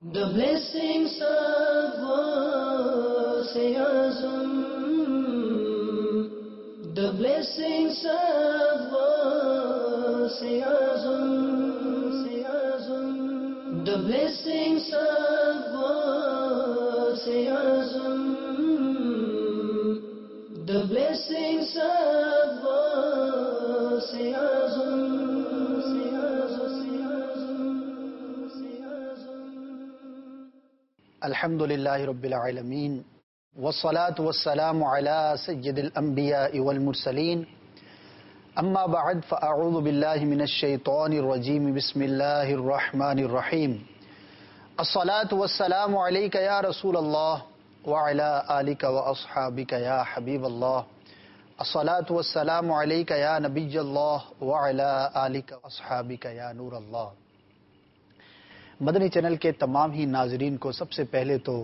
The blessings of Ghaus-e-Azam, the blessings of Ghaus-e-Azam, the blessings of Ghaus-e-Azam, the blessings of Ghaus-e-Azam. الحمدللہ رب العالمین والصلاة والسلام علی سید الانبیاء والمرسلین اما بعد فاعوذ باللہ من الشیطان الرجیم بسم اللہ الرحمن الرحیم الصلاة والسلام علیک یا رسول اللہ وعلی آلک واصحابک یا حبیب اللہ الصلاة والسلام علیک یا نبی اللہ وعلی آلک واصحابک یا نور اللہ۔ مدنی چینل کے تمام ہی ناظرین کو سب سے پہلے تو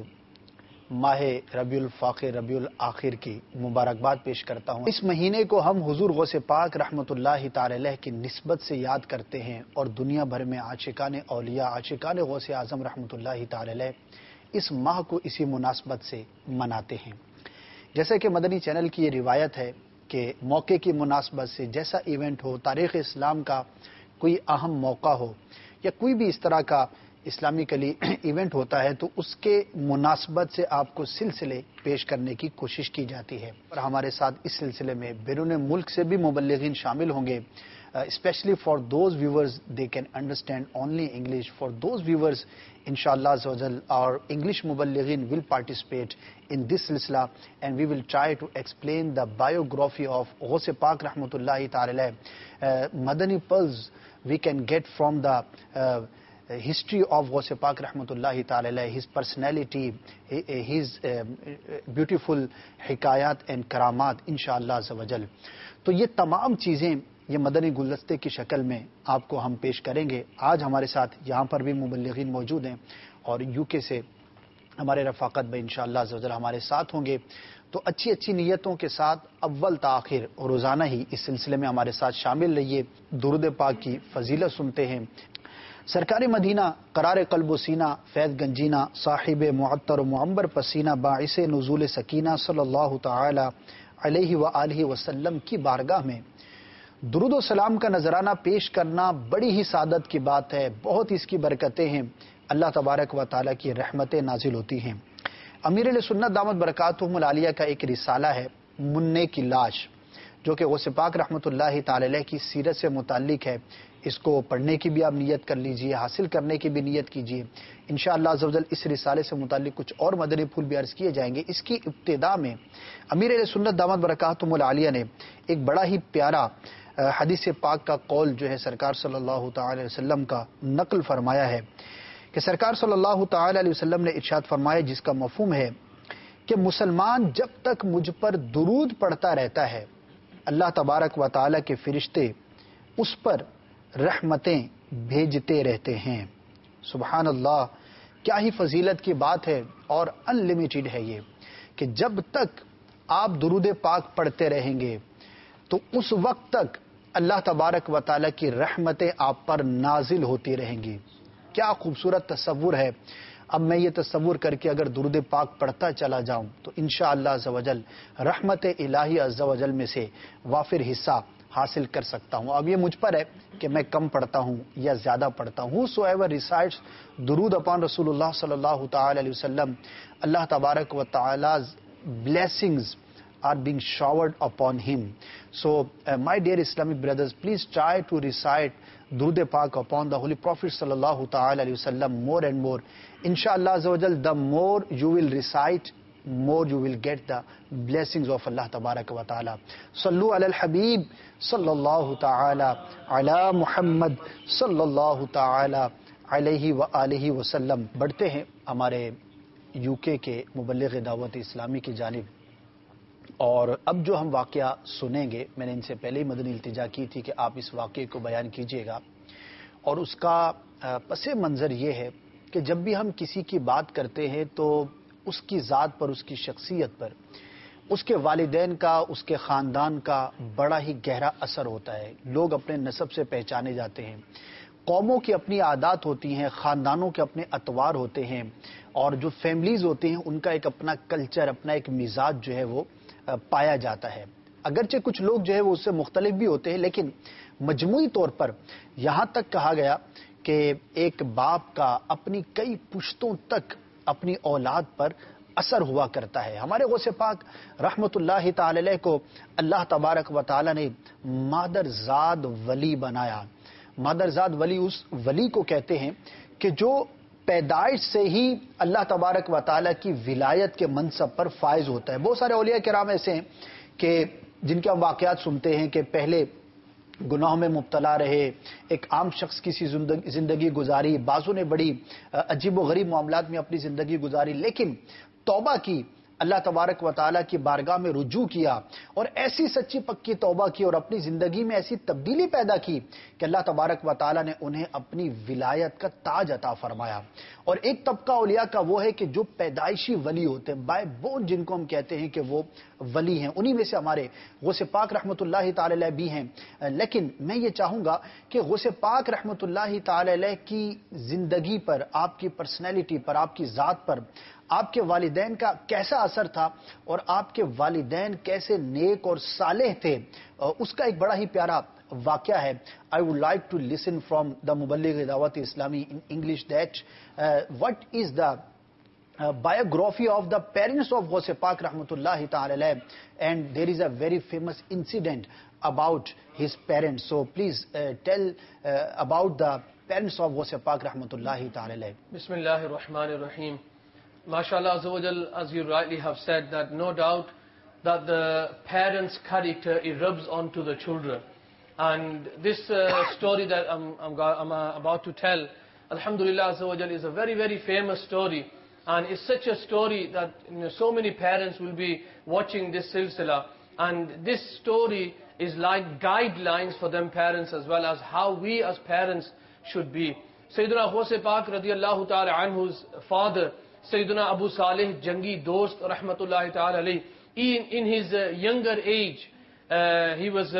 ماہ ربیع الفاخر ربیع الاخر کی مبارکباد پیش کرتا ہوں۔ اس مہینے کو ہم حضور غوث پاک رحمۃ اللہ تعالی علیہ کی نسبت سے یاد کرتے ہیں اور دنیا بھر میں عاشقان اولیاء عاشقان غوث اعظم رحمۃ اللہ تعالی علیہ اس ماہ کو اسی مناسبت سے مناتے ہیں۔ جیسے کہ مدنی چینل کی یہ روایت ہے کہ موقع کی مناسبت سے جیسا ایونٹ ہو، تاریخ اسلام کا کوئی اہم موقع ہو یا کوئی بھی اس طرح کا اسلامکلی ایونٹ ہوتا ہے تو اس کے مناسبت سے آپ کو سلسلے پیش کرنے کی کوشش کی جاتی ہے، اور ہمارے ساتھ اس سلسلے میں بیرون ملک سے بھی مبلغین شامل ہوں گے، especially for those viewers they can understand only English. For those viewers انشاءاللہ عز و جل our English مبلغین will participate in this سلسلہ and we will try to explain the biography of Ghaus Pak رحمۃ اللہ تعالی علیہ۔ مدنی پلز we can get from the history of Ghaus Pak رحمۃ اللہ تعالی علیہ، his personality, his beautiful حکایات and کرامات انشاءاللہ عز و جل۔ تو یہ تمام چیزیں یہ مدنی گلدستے کی شکل میں آپ کو ہم پیش کریں گے۔ آج ہمارے ساتھ یہاں پر بھی مبلغین موجود ہیں اور یو کے سے ہمارے رفاقت میں انشاءاللہ عز و جل ہمارے ساتھ ہوں گے۔ تو اچھی نیتوں کے ساتھ اول تاخیر روزانہ ہی اس سلسلے میں ہمارے ساتھ شامل رہیے، درود پاک کی فضیلت سنتے ہیں۔ سرکار مدینہ قرار قلب و سینہ فیض گنجینہ صاحب معطر و معمبر پسینہ باعث نزول سکینہ صلی اللہ تعالی علیہ وآلہ وسلم کی بارگاہ میں درود و سلام کا نذرانہ پیش کرنا بڑی ہی سعادت کی بات ہے، بہت اس کی برکتیں ہیں، اللہ تبارک و تعالیٰ کی رحمتیں نازل ہوتی ہیں۔ امیر علیہ سنت دامت برکاتہم العالیہ کا ایک رسالہ ہے منع کی لاش، جو کہ غوث پاک رحمۃ اللہ تعالی علیہ کی سیرت سے متعلق ہے۔ اس کو پڑھنے کی بھی آپ نیت کر لیجئے، حاصل کرنے کی بھی نیت کیجئے۔ انشاءاللہ عز و جل اس رسالے سے متعلق کچھ اور مدنی پھول بھی عرض کیے جائیں گے۔ اس کی ابتدا میں امیر علیہ سنت دامت برکاتہم العالیہ نے ایک بڑا ہی پیارا حدیث پاک کا قول جو ہے سرکار صلی اللہ تعالی علیہ وسلم کا نقل فرمایا ہے کہ سرکار صلی اللہ تعالی علیہ وسلم نے ارشاد فرمایا، جس کا مفہوم ہے کہ مسلمان جب تک مجھ پر درود پڑھتا رہتا ہے اللہ تبارک و تعالی کے فرشتے اس پر رحمتیں بھیجتے رہتے ہیں۔ سبحان اللہ، کیا ہی فضیلت کی بات ہے اور ان لمیٹڈ ہے یہ کہ جب تک آپ درود پاک پڑھتے رہیں گے تو اس وقت تک اللہ تبارک و تعالی کی رحمتیں آپ پر نازل ہوتی رہیں گی۔ کیا خوبصورت تصور ہے۔ اب میں یہ تصور کر کے اگر درود پاک پڑھتا چلا جاؤں تو انشاءاللہ عز و جل رحمت الہی عز و جل میں سے وافر حصہ حاصل کر سکتا ہوں۔ اب یہ مجھ پر ہے کہ میں کم پڑھتا ہوں یا زیادہ پڑھتا ہوں۔ Whosoever recites درود upon رسول اللہ صلی اللہ تعالی علیہ وسلم، اللہ تبارک و تعالی's blessings are being showered upon him. So my dear Islamic brothers, please try to recite درود پاک upon the Holy Prophet صلی اللہ تعالی علیہ وسلم more and more. Inshallah عز و جل the more you will recite, more you will get the blessings of Allah تبارک و تعالی۔ صلو علی الحبیب صلی اللہ تعالی علی محمد صلی اللہ تعالی علیہ وآلہ وسلم۔ بڑھتے ہیں ہمارے یو کے مبلغ دعوت اسلامی کی جانب، اور اب جو ہم واقعہ سنیں گے میں نے ان سے پہلے ہی مدنی التجا کی تھی کہ آپ اس واقعے کو بیان کیجئے گا، اور اس کا پس منظر یہ ہے کہ جب بھی ہم کسی کی بات کرتے ہیں تو اس کی ذات پر، اس کی شخصیت پر، اس کے والدین کا، اس کے خاندان کا بڑا ہی گہرا اثر ہوتا ہے۔ لوگ اپنے نسب سے پہچانے جاتے ہیں، कौमों की अपनी आदत होती हैं, ख़ानदानों के अपने अतवार होते हैं, और जो फैमिलीज़ होती हैं उनका एक अपना कल्चर, अपना एक मिजाज जो है वो पाया जाता है। अगरचे कुछ लोग जो है वो उससे मुख्तलिफ भी होते हैं, लेकिन मजमूई तौर पर यहाँ तक कहा गया कि एक बाप का अपनी कई पुश्तों तक अपनी औलाद पर असर हुआ करता है। हमारे गौसे पाक रहमतुल्लाहि ताला अलैह को अल्लाह तबारक व तआला ने मादरजाद वली बनाया। मादरजाद वली उस वली को कहते हैं कि जो पैदाइश से ही अल्लाह तबारक व तआला की विलायत के मनसब पर फायज होता है। बहुत सारे औलिया किराम ऐसे हैं कि जिनके हम वाक़यात सुनते हैं कि पहले गुनाहों में मुब्तला रहे, एक आम शख्स की सी जिंदगी गुजारी, बाज़ों ने बड़ी अजीब व गरीब मामलात में अपनी जिंदगी गुजारी, लेकिन तौबा की, अल्लाह तबारक व तआला की बारगाह में रुजू किया और ऐसी सच्ची पक्की तौबा की और अपनी ज़िंदगी में ऐसी तब्दीली पैदा की कि अल्लाह तबारक व तआला ने उन्हें अपनी विलायत का ताज अता फरमाया। और एक तबका औलिया का वो है कि जो पैदाइशी वली होते हैं, बाय बोन जिनको हम कहते हैं कि वो वली हैं, उन्हीं में से हमारे गौसे पाक रहमतुल्लाहि ताला अलैह भी हैं। लेकिन मैं ये चाहूँगा कि गौसे पाक रहमतुल्लाहि ताला अलैह की ज़िंदगी पर, आपकी पर्सनैलिटी पर, आपकी ज़ात पर आपके वालिदैन का कैसा असर था और आपके वालिदैन कैसे नेक और सालेह थे, उसका एक बड़ा ही प्यारा वाक़या है। I would like to listen from the मुबल्लिग Dawat Islami in English that what is the biography of the parents of Ghaus Pak rahmatullahi ta'ala alayh, and there is a very famous incident about his parents. So please tell about the parents of Ghaus Pak rahmatullahi ta'ala alayh. Bismillahir Rahmanir Rahim. MashaAllah Azza wa Jal, as you rightly have said, that no doubt that the parents' character erupts onto the children. And this story that I'm about to tell, Alhamdulillah Azza wa Jal, is a very, very famous story. And it's such a story that so many parents will be watching this silsila. And this story is like guidelines for them parents as well as how we as parents should be. Sayyidina Ghaus Pak radiyallahu ta'ala anhu's father, Sayyidina Abu Salih Jangi Dost rahmatullahi ta'ala alayhi, in his younger age, he was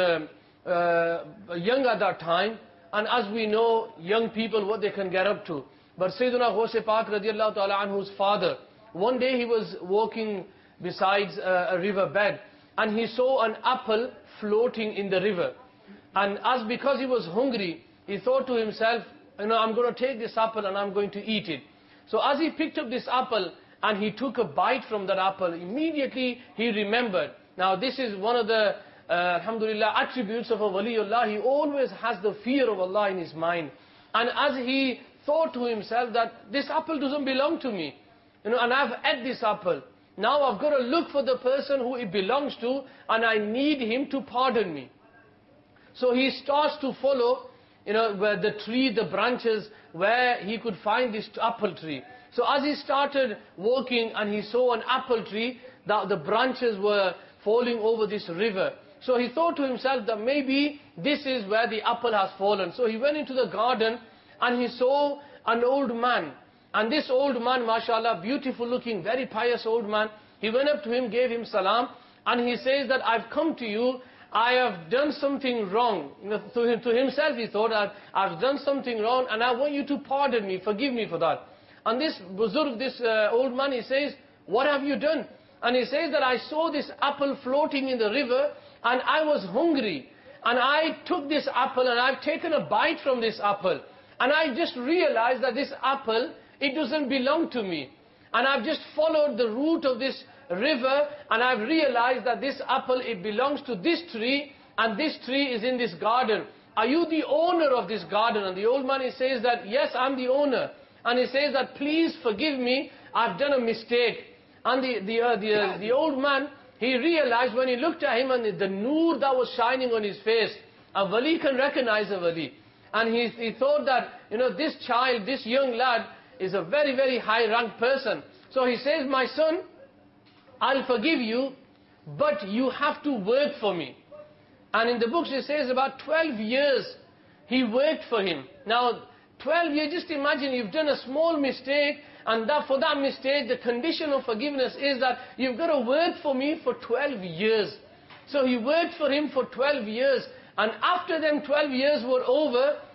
young at that time, and as we know, young people, what they can get up to. But Sayyidina Ghaus Pak radiyallahu ta'ala anhu's father, one day he was walking besides a river bed, and he saw an apple floating in the river. And because he was hungry, he thought to himself, I'm going to take this apple and I'm going to eat it. So as he picked up this apple and he took a bite from that apple, immediately he remembered. Now this is one of the, alhamdulillah, attributes of a waliullah. He always has the fear of Allah in his mind. And as he thought to himself that this apple doesn't belong to me, and I've ate this apple. Now I've got to look for the person who it belongs to, and I need him to pardon me. So he starts to follow, where the tree, the branches, where he could find this apple tree. So as he started walking and he saw an apple tree, the branches were falling over this river. So he thought to himself that maybe this is where the apple has fallen. So he went into the garden and he saw an old man. And this old man, mashallah, beautiful looking, very pious old man, he went up to him, gave him salam, and he says that I've come to you, I have done something wrong. To himself he thought that I've done something wrong and I want you to pardon me, forgive me for that. And this buzurg, this old man, he says, what have you done? And he says that I saw this apple floating in the river and I was hungry. And I took this apple and I've taken a bite from this apple. And I just realized that this apple, it doesn't belong to me. And I've just followed the route of this river and I've realized that this apple, it belongs to this tree and this tree is in this garden. Are you the owner of this garden? And the old man, he says that, yes, I'm the owner. And he says that, please forgive me, I've done a mistake. And the old man, he realized when he looked at him and the noor that was shining on his face, a wali can recognize a wali. And he thought that, this child, this young lad is a very, very high ranked person. So he says, my son, I'll forgive you, but you have to work for me. And in the books it says about 12 years he worked for him. Now 12 years, just imagine you've done a small mistake, and for that mistake the condition of forgiveness is that you've got to work for me for 12 years. So he worked for him for 12 years. And after them 12 years were over,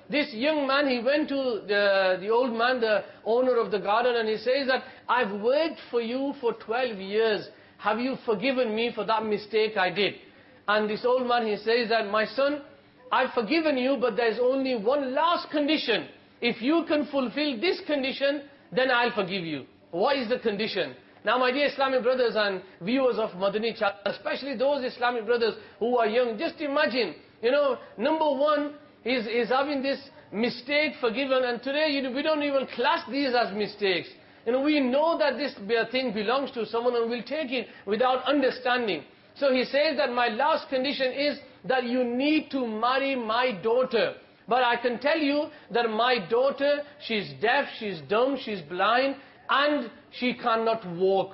this young man, he went to the old man, the owner of the garden, and he says that, I've worked for you for 12 years. Have you forgiven me for that mistake I did? And this old man, he says that, my son, I've forgiven you, but there's only one last condition. If you can fulfill this condition, then I'll forgive you. What is the condition? Now, my dear Islamic brothers and viewers of Madani Channel, especially those Islamic brothers who are young, just imagine, number one is having this mistake forgiven, and today we don't even class these as mistakes. We know that this thing belongs to someone and we'll take it without understanding. So he says that my last condition is that you need to marry my daughter. But I can tell you that my daughter, she's deaf, she's dumb, she's blind, and she cannot walk.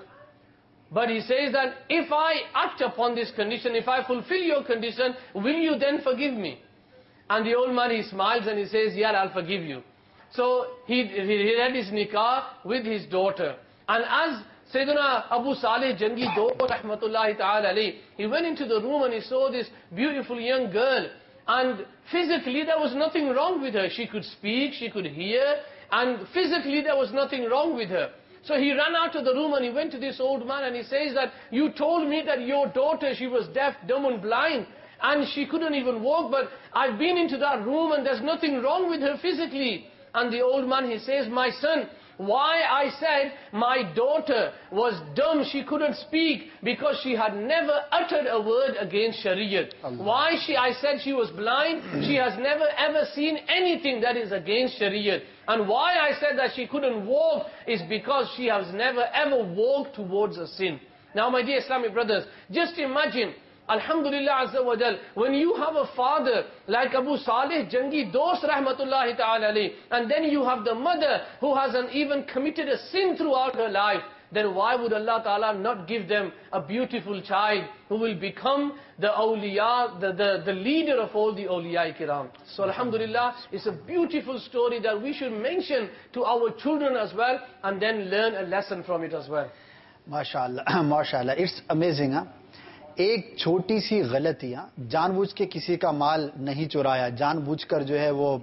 But he says that if I act upon this condition, if I fulfill your condition, will you then forgive me? And the old man, he smiles and he says, yeah, I'll forgive you. So he had his nikah with his daughter. And as Sayyidina Abu Saleh Jangi Dost rahmatullahi ta'ala alayhi, he went into the room and he saw this beautiful young girl. And physically there was nothing wrong with her. She could speak, she could hear, and physically there was nothing wrong with her. So he ran out of the room and he went to this old man and he says that, you told me that your daughter, she was deaf, dumb and blind, and she couldn't even walk, but I've been into that room and there's nothing wrong with her physically. And the old man, he says, my son, why I said my daughter was dumb, she couldn't speak, because she had never uttered a word against Shariat. Why I said she was blind, she has never ever seen anything that is against Shariat. And why I said that she couldn't walk is because she has never ever walked towards a sin. Now, my dear Islamic brothers, just imagine, Alhamdulillah Azza wa Jal, when you have a father like Abu Saleh Jangi Dost rahmatullahi ta'ala alayhi, and then you have the mother who hasn't even committed a sin throughout her life, then why would Allah Ta'ala not give them a beautiful child who will become the awliya, the leader of all the awliya kiram? So Alhamdulillah, it's a beautiful story that we should mention to our children as well, and then learn a lesson from it as well. MashaAllah, MashaAllah, it's amazing, huh? ایک چھوٹی سی غلطیاں جان بوجھ کے کسی کا مال نہیں چرایا, جان بوجھ کر جو ہے وہ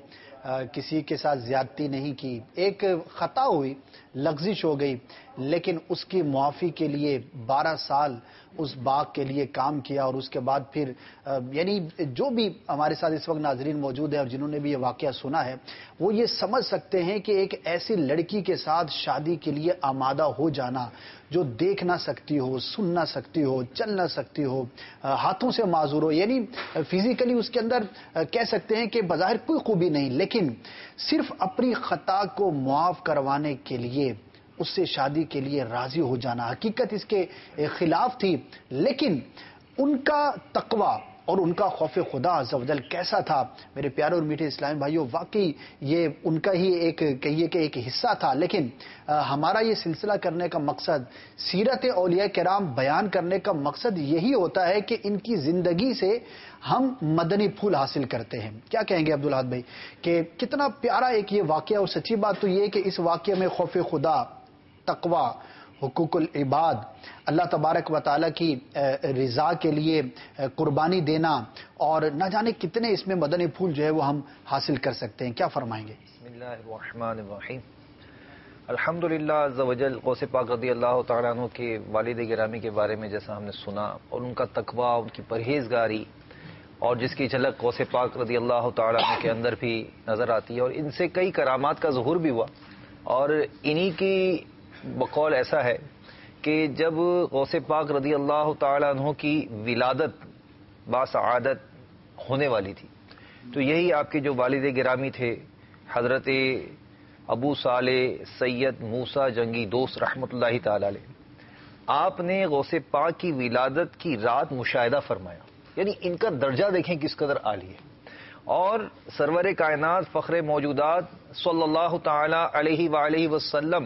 کسی کے ساتھ زیادتی نہیں کی, ایک خطا ہوئی, لغزش ہو گئی, لیکن اس کی معافی کے لیے 12 سال اس باغ کے لیے کام کیا, اور اس کے بعد پھر یعنی جو بھی ہمارے ساتھ اس وقت ناظرین موجود ہیں اور جنہوں نے بھی یہ واقعہ سنا ہے, وہ یہ سمجھ سکتے ہیں کہ ایک ایسی لڑکی کے ساتھ شادی کے لیے آمادہ ہو جانا جو دیکھ نہ سکتی ہو, سن نہ سکتی ہو, چل نہ سکتی ہو, ہاتھوں سے معذور ہو, یعنی فزیکلی اس کے اندر کہہ سکتے ہیں کہ بظاہر کوئی خوبی نہیں, لیکن صرف اپنی خطا کو معاف کروانے کے لیے اس سے شادی کے لیے راضی ہو جانا, حقیقت اس کے خلاف تھی, لیکن ان کا تقوی اور ان کا خوف خدا عز و جل کیسا تھا میرے پیارے اور میٹھے اسلامی بھائیوں, واقعی یہ ان کا ہی ایک کہیے کہ ایک حصہ تھا. لیکن ہمارا یہ سلسلہ کرنے کا مقصد, سیرت اولیاء کرام بیان کرنے کا مقصد یہی ہوتا ہے کہ ان کی زندگی سے ہم مدنی پھول حاصل کرتے ہیں. کیا کہیں گے عبدالحاد بھائی کہ کتنا پیارا ایک یہ واقعہ, اور سچی بات تو یہ کہ اس واقعے میں خوف خدا, تقوی, حقوق العباد, اللہ تبارک و تعالیٰ کی رضا کے لیے قربانی دینا, اور نہ جانے کتنے اس میں مدنی پھول جو ہے وہ ہم حاصل کر سکتے ہیں. کیا فرمائیں گے؟ بسم اللہ الرحمن الرحیم. الحمدللہ عز و جل, غوث پاک رضی اللہ تعالیٰ عنہ کے والد گرامی کے بارے میں جیسا ہم نے سنا, اور ان کا تقوی, ان کی پرہیزگاری, اور جس کی جھلک غوث پاک رضی اللہ تعالیٰ عنہ کے اندر بھی نظر آتی ہے, اور ان سے کئی کرامات کا ظہور بھی ہوا. اور انہی کی بقول ایسا ہے کہ جب غوث پاک رضی اللہ تعالیٰ عنہ کی ولادت باسعادت ہونے والی تھی, تو یہی آپ کے جو والد گرامی تھے حضرت ابو صالح سید موسیٰ جنگی دوست رحمۃ اللہ تعالی علیہ, آپ نے غوث پاک کی ولادت کی رات مشاہدہ فرمایا. یعنی ان کا درجہ دیکھیں کس قدر عالی ہے. اور سرور کائنات فخر موجودات صلی اللہ تعالی علیہ وآلہ وسلم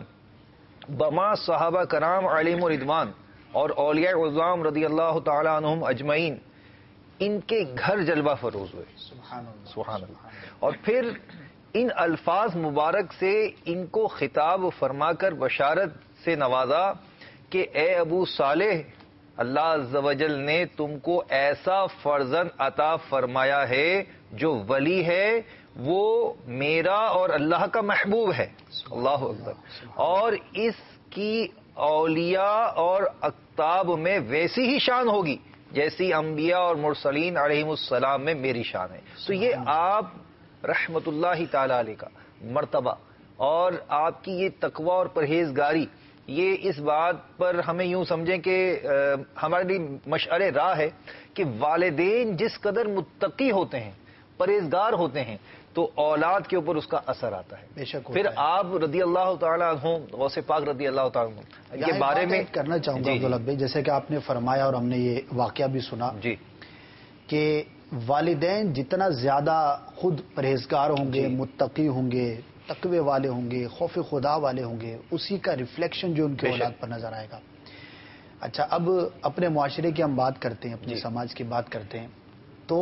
بما صحابہ کرام علیہم رضوان اور اولیاء عظام رضی اللہ تعالی عنہم اجمعین, ان کے گھر جلوہ فروز ہوئے. سبحان اللہ. اور پھر ان الفاظ مبارک سے ان کو خطاب فرما کر بشارت سے نوازا کہ اے ابو صالح, اللہ عز و جل نے تم کو ایسا فرزند عطا فرمایا ہے جو ولی ہے وہ میرا اور اللہ کا محبوب ہے، اللہ اکبر، اور اس کی اولیاء اور اقطاب میں ویسی ہی شان ہوگی جیسی انبیاء اور مرسلین علیہم السلام میں میری شان ہے. تو یہ آپ رحمت اللہ تعالی علیہ کا مرتبہ اور آپ کی یہ تقوی اور پرہیزگاری، یہ اس بات پر ہمیں یوں سمجھیں کہ ہمارے لیے مشعل راہ ہے کہ والدین جس قدر متقی ہوتے ہیں، پرہیزگار ہوتے ہیں، تو اولاد کے اوپر اس کا اثر آتا ہے. بے شک پھر آپ رضی اللہ تعالیٰ عنہ، غوث پاک رضی اللہ تعالیٰ عنہ کے بارے میں کرنا چاہوں گا عبداللہ بھائی، جیسے کہ آپ نے فرمایا اور ہم نے یہ واقعہ بھی سنا جی کہ والدین جتنا زیادہ خود پرہیزگار ہوں گے، متقی ہوں گے، تقوی والے ہوں گے، خوف خدا والے ہوں گے، اسی کا ریفلیکشن جو ان کے اولاد پر نظر آئے گا. اچھا، اب اپنے معاشرے کی ہم بات کرتے ہیں، اپنے سماج کی بات کرتے ہیں، تو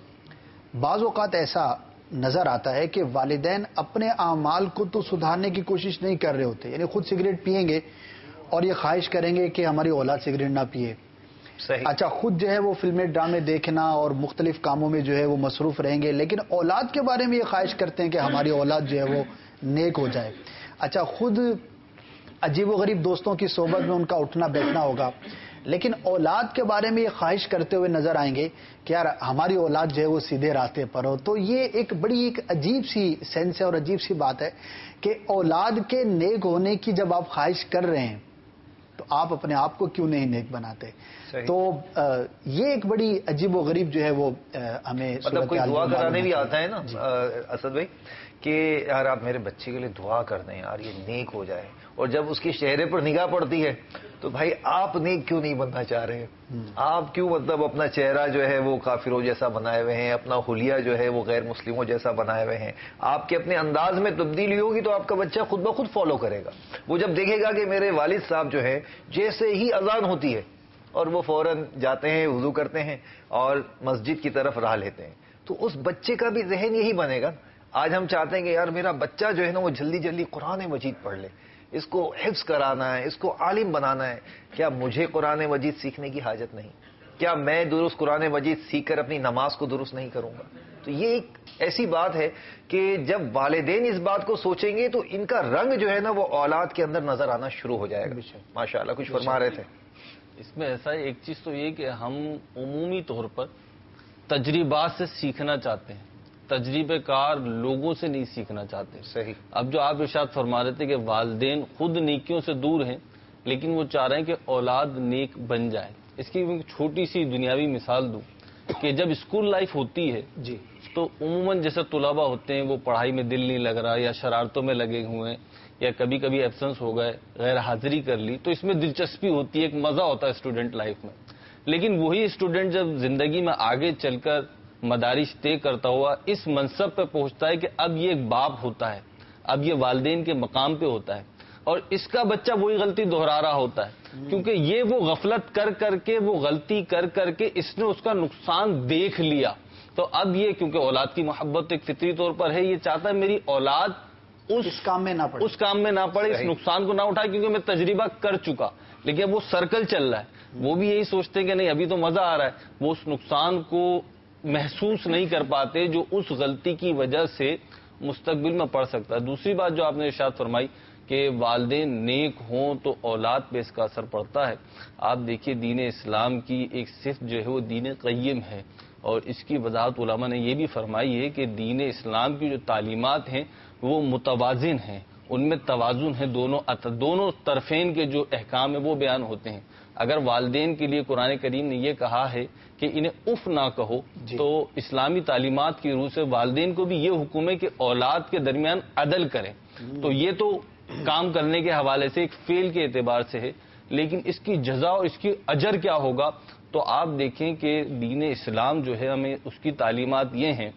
بعض اوقات ایسا نظر آتا ہے کہ والدین اپنے اعمال کو تو سدھارنے کی کوشش نہیں کر رہے ہوتے، یعنی خود سگریٹ پئیں گے اور یہ خواہش کریں گے کہ ہماری اولاد سگریٹ نہ پیے. صحیح. اچھا، خود جو ہے وہ فلمیں ڈرامے دیکھنا اور مختلف کاموں میں جو ہے وہ مصروف رہیں گے، لیکن اولاد کے بارے میں یہ خواہش کرتے ہیں کہ ہماری اولاد جو ہے وہ نیک ہو جائے. اچھا، خود عجیب و غریب دوستوں کی صحبت میں ان کا اٹھنا بیٹھنا ہوگا، لیکن اولاد کے بارے میں یہ خواہش کرتے ہوئے نظر آئیں گے کہ یار ہماری اولاد جو ہے وہ سیدھے راستے پر ہو. تو یہ ایک بڑی ایک عجیب سی سینس ہے اور عجیب سی بات ہے کہ اولاد کے نیک ہونے کی جب آپ خواہش کر رہے ہیں تو آپ اپنے آپ کو کیوں نہیں نیک بناتے؟ تو یہ ایک بڑی عجیب و غریب جو ہے وہ ہمیں مطلب کوئی دعا کرانے بھی آتا ہے نا اسد بھائی کہ یار آپ میرے بچے کے لیے دعا کر دیں یار یہ نیک ہو جائے، اور جب اس کے چہرے پر نگاہ پڑتی ہے تو بھائی آپ نیک کیوں نہیں بننا چاہ رہے؟ آپ کیوں مطلب اپنا چہرہ جو ہے وہ کافروں جیسا بنائے ہوئے ہیں، اپنا حلیہ جو ہے وہ غیر مسلموں جیسا بنائے ہوئے ہیں؟ آپ کے اپنے انداز میں تبدیلی ہوگی تو آپ کا بچہ خود بخود فالو کرے گا. وہ جب دیکھے گا کہ میرے والد صاحب جو ہے جیسے ہی اذان ہوتی ہے اور وہ فوراً جاتے ہیں، وضو کرتے ہیں اور مسجد کی طرف راہ لیتے ہیں، تو اس بچے کا بھی ذہن یہی بنے گا. آج ہم چاہتے ہیں کہ یار میرا بچہ جو ہے نا وہ جلدی جلدی قرآن مجید پڑھ لے، اس کو حفظ کرانا ہے، اس کو عالم بنانا ہے. کیا مجھے قرآن مجید سیکھنے کی حاجت نہیں؟ کیا میں درست قرآن مجید سیکھ کر اپنی نماز کو درست نہیں کروں گا؟ تو یہ ایک ایسی بات ہے کہ جب والدین اس بات کو سوچیں گے تو ان کا رنگ جو ہے نا وہ اولاد کے اندر نظر آنا شروع ہو جائے گا. ماشاء اللہ کچھ فرما رہے تھے. اس میں ایسا ہے، ایک چیز تو یہ کہ ہم عمومی طور پر تجربات سے سیکھنا چاہتے ہیں، تجربے کار لوگوں سے نہیں سیکھنا چاہتے. صحیح. اب جو آپ ارشاد فرما رہے تھے کہ والدین خود نیکیوں سے دور ہیں لیکن وہ چاہ رہے ہیں کہ اولاد نیک بن جائے. اس کی ایک چھوٹی سی دنیاوی مثال دوں کہ جب اسکول لائف ہوتی ہے جی تو عموماً جیسے طلباء ہوتے ہیں وہ پڑھائی میں دل نہیں لگ رہا یا شرارتوں میں لگے ہوئے ہیں یا کبھی کبھی ایبسنس ہو گئے، غیر حاضری کر لی، تو اس میں دلچسپی ہوتی ہے، ایک مزہ ہوتا ہے اسٹوڈنٹ لائف میں. لیکن وہی اسٹوڈنٹ جب زندگی میں آگے چل کر مدارج طے کرتا ہوا اس منصب پہ پہنچتا ہے کہ اب یہ ایک باپ ہوتا ہے، اب یہ والدین کے مقام پہ ہوتا ہے، اور اس کا بچہ وہی غلطی دہرا رہا ہوتا ہے کیونکہ یہ وہ غفلت کر کر کے، وہ غلطی کر کر کے اس نے اس کا نقصان دیکھ لیا. تو اب یہ کیونکہ اولاد کی محبت ایک فطری طور پر ہے، یہ چاہتا ہے میری اولاد اس کام میں نہ پڑے، اس کام میں نہ پڑے، اس نقصان کو نہ اٹھائے، کیونکہ میں تجربہ کر چکا. لیکن اب وہ سرکل چل رہا ہے، وہ بھی یہی سوچتے ہیں کہ نہیں ابھی تو مزہ آ رہا ہے، وہ اس نقصان کو محسوس نہیں کر پاتے جو اس غلطی کی وجہ سے مستقبل میں پڑ سکتا ہے. دوسری بات جو آپ نے ارشاد فرمائی کہ والدین نیک ہوں تو اولاد پہ اس کا اثر پڑتا ہے. آپ دیکھیے دین اسلام کی ایک صفت جو ہے وہ دین قیم ہے، اور اس کی وضاحت علماء نے یہ بھی فرمائی ہے کہ دین اسلام کی جو تعلیمات ہیں وہ متوازن ہیں، ان میں توازن ہے، دونوں طرفین کے جو احکام ہیں وہ بیان ہوتے ہیں. اگر والدین کے لیے قرآن کریم نے یہ کہا ہے کہ انہیں اف نہ کہو، تو اسلامی تعلیمات کی روح سے والدین کو بھی یہ حکم ہے کہ اولاد کے درمیان عدل کریں. تو یہ تو کام کرنے کے حوالے سے ایک فعل کے اعتبار سے ہے، لیکن اس کی جزا اور اس کی اجر کیا ہوگا؟ تو آپ دیکھیں کہ دین اسلام جو ہے ہمیں اس کی تعلیمات یہ ہیں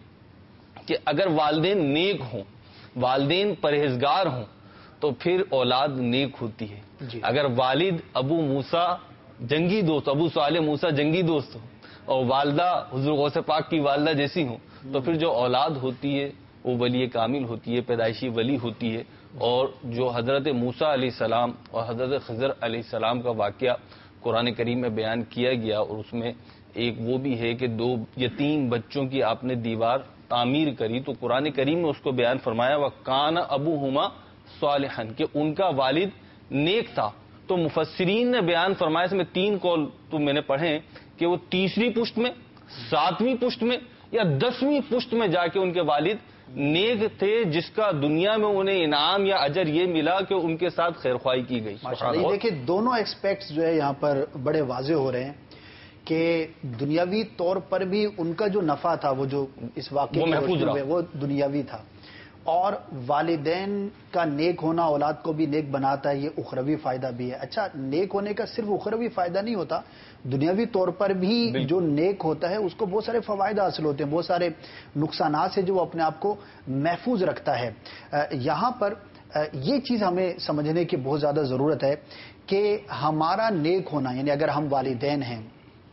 کہ اگر والدین نیک ہوں، والدین پرہیزگار ہوں تو پھر اولاد نیک ہوتی ہے. اگر والد ابو موسیٰ جنگی دوست، ابو صالح موسیٰ جنگی دوست ہو اور والدہ حضور غوث پاک کی والدہ جیسی ہوں تو پھر جو اولاد ہوتی ہے وہ ولی کامل ہوتی ہے، پیدائشی ولی ہوتی ہے. اور جو حضرت موسیٰ علیہ السلام اور حضرت خضر علیہ السلام کا واقعہ قرآن کریم میں بیان کیا گیا، اور اس میں ایک وہ بھی ہے کہ 2 یتیم بچوں کی آپ نے دیوار تعمیر کری تو قرآن کریم میں اس کو بیان فرمایا وَكَانَ أَبُوهُمَا صَالِحًا کہ ان کا والد نیک تھا. تو مفسرین نے بیان فرمایا اس میں 3 قول تو میں نے پڑھے کہ وہ 3ری پشت میں 7ویں پشت میں یا 10ویں پشت میں جا کے ان کے والد نیک تھے جس کا دنیا میں انہیں انعام یا اجر یہ ملا کہ ان کے ساتھ خیرخواہی کی گئی. دیکھیں دونوں ایکسپیکٹس جو ہے یہاں پر بڑے واضح ہو رہے ہیں کہ دنیاوی طور پر بھی ان کا جو نفع تھا وہ جو اس واقعے میں وہ دنیاوی تھا, اور والدین کا نیک ہونا اولاد کو بھی نیک بناتا ہے, یہ اخروی فائدہ بھی ہے. اچھا نیک ہونے کا صرف اخروی فائدہ نہیں ہوتا, دنیاوی طور پر بھی جو نیک ہوتا ہے اس کو بہت سارے فوائد حاصل ہوتے ہیں, بہت سارے نقصانات سے جو وہ اپنے آپ کو محفوظ رکھتا ہے. یہاں پر یہ چیز ہمیں سمجھنے کی بہت زیادہ ضرورت ہے کہ ہمارا نیک ہونا, یعنی اگر ہم والدین ہیں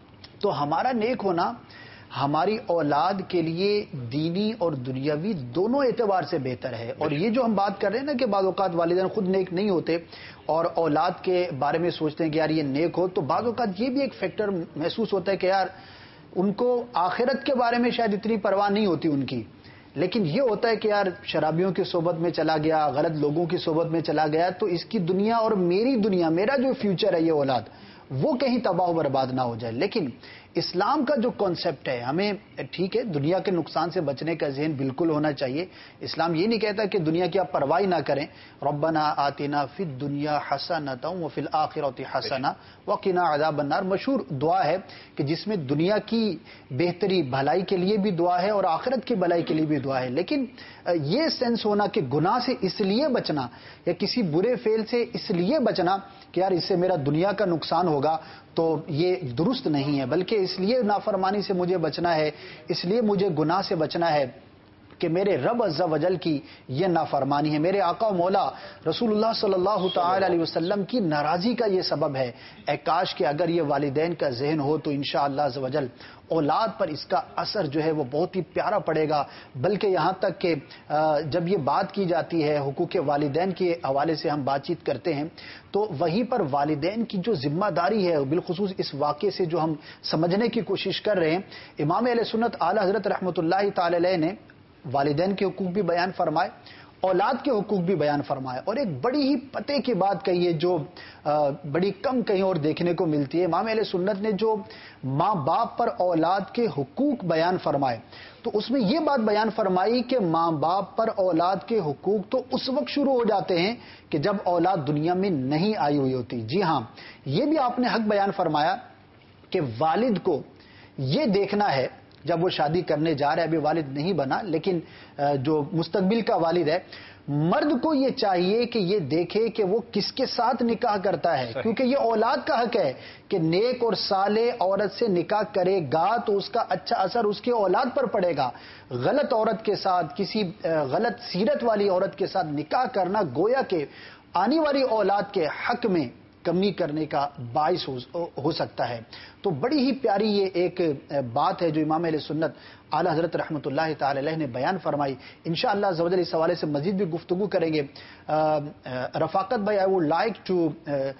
تو ہمارا نیک ہونا ہماری اولاد کے لیے دینی اور دنیاوی دونوں اعتبار سے بہتر ہے. اور یہ جو ہم بات کر رہے ہیں نا کہ بعض اوقات والدین خود نیک نہیں ہوتے اور اولاد کے بارے میں سوچتے ہیں کہ یار یہ نیک ہو, تو بعض اوقات یہ بھی ایک فیکٹر محسوس ہوتا ہے کہ یار ان کو آخرت کے بارے میں شاید اتنی پرواہ نہیں ہوتی ان کی, لیکن یہ ہوتا ہے کہ یار شرابیوں کی صحبت میں چلا گیا, غلط لوگوں کی صحبت میں چلا گیا, تو اس کی دنیا اور میری دنیا, میرا جو فیوچر ہے یہ اولاد وہ کہیں تباہ و برباد نہ ہو جائے. لیکن اسلام کا جو کانسیپٹ ہے, ہمیں ٹھیک ہے دنیا کے نقصان سے بچنے کا ذہن بالکل ہونا چاہیے. اسلام یہ نہیں کہتا کہ دنیا کی آپ پرواہ نہ کریں, ربنا آتنا فی الدنیا حسنۃ وفی الآخرۃ حسنۃ وقنا عذاب النار مشہور دعا ہے کہ جس میں دنیا کی بہتری بھلائی کے لیے بھی دعا ہے اور آخرت کی بھلائی کے لیے بھی دعا ہے. لیکن یہ سینس ہونا کہ گناہ سے اس لیے بچنا یا کسی برے فعل سے اس لیے بچنا کہ یار اس سے میرا دنیا کا نقصان ہوگا, تو یہ درست نہیں ہے. بلکہ اس لیے نافرمانی سے مجھے بچنا ہے, اس لیے مجھے گناہ سے بچنا ہے کہ میرے رب عز و جل کی یہ نافرمانی ہے, میرے آقا و مولا رسول اللہ صلی اللہ تعالی علیہ وسلم کی ناراضی کا یہ سبب ہے. اے کاش کہ اگر یہ والدین کا ذہن ہو تو انشاءاللہ عز و جل اولاد پر اس کا اثر جو ہے وہ بہت ہی پیارا پڑے گا. بلکہ یہاں تک کہ جب یہ بات کی جاتی ہے حقوق والدین کے حوالے سے ہم بات چیت کرتے ہیں تو وہیں پر والدین کی جو ذمہ داری ہے, بالخصوص اس واقعے سے جو ہم سمجھنے کی کوشش کر رہے ہیں, امام اہل سنت اعلی حضرت رحمۃ اللہ تعالی علیہ نے والدین کے حقوق بھی بیان فرمائے, اولاد کے حقوق بھی بیان فرمائے, اور ایک بڑی ہی پتے کی بات کہی ہے جو بڑی کم کہیں اور دیکھنے کو ملتی ہے. امام اہل سنت نے جو ماں باپ پر اولاد کے حقوق بیان فرمائے تو اس میں یہ بات بیان فرمائی کہ ماں باپ پر اولاد کے حقوق تو اس وقت شروع ہو جاتے ہیں کہ جب اولاد دنیا میں نہیں آئی ہوئی ہوتی. جی ہاں, یہ بھی آپ نے حق بیان فرمایا کہ والد کو یہ دیکھنا ہے جب وہ شادی کرنے جا رہا ہے, ابھی والد نہیں بنا لیکن جو مستقبل کا والد ہے, مرد کو یہ چاہیے کہ یہ دیکھے کہ وہ کس کے ساتھ نکاح کرتا ہے, کیونکہ یہ اولاد کا حق ہے کہ نیک اور صالح عورت سے نکاح کرے گا تو اس کا اچھا اثر اس کے اولاد پر پڑے گا. غلط عورت کے ساتھ, کسی غلط سیرت والی عورت کے ساتھ نکاح کرنا گویا کہ آنے والی اولاد کے حق میں کمی کرنے کا باعث ہو سکتا ہے. تو بڑی ہی پیاری یہ ایک بات ہے جو امام اہل سنت اعلی حضرت رحمۃ اللہ تعالی علیہ نے بیان فرمائی. انشاءاللہ عز و جل اس حوالے سے مزید بھی گفتگو کریں گے. رفاقت بھائی, I would like to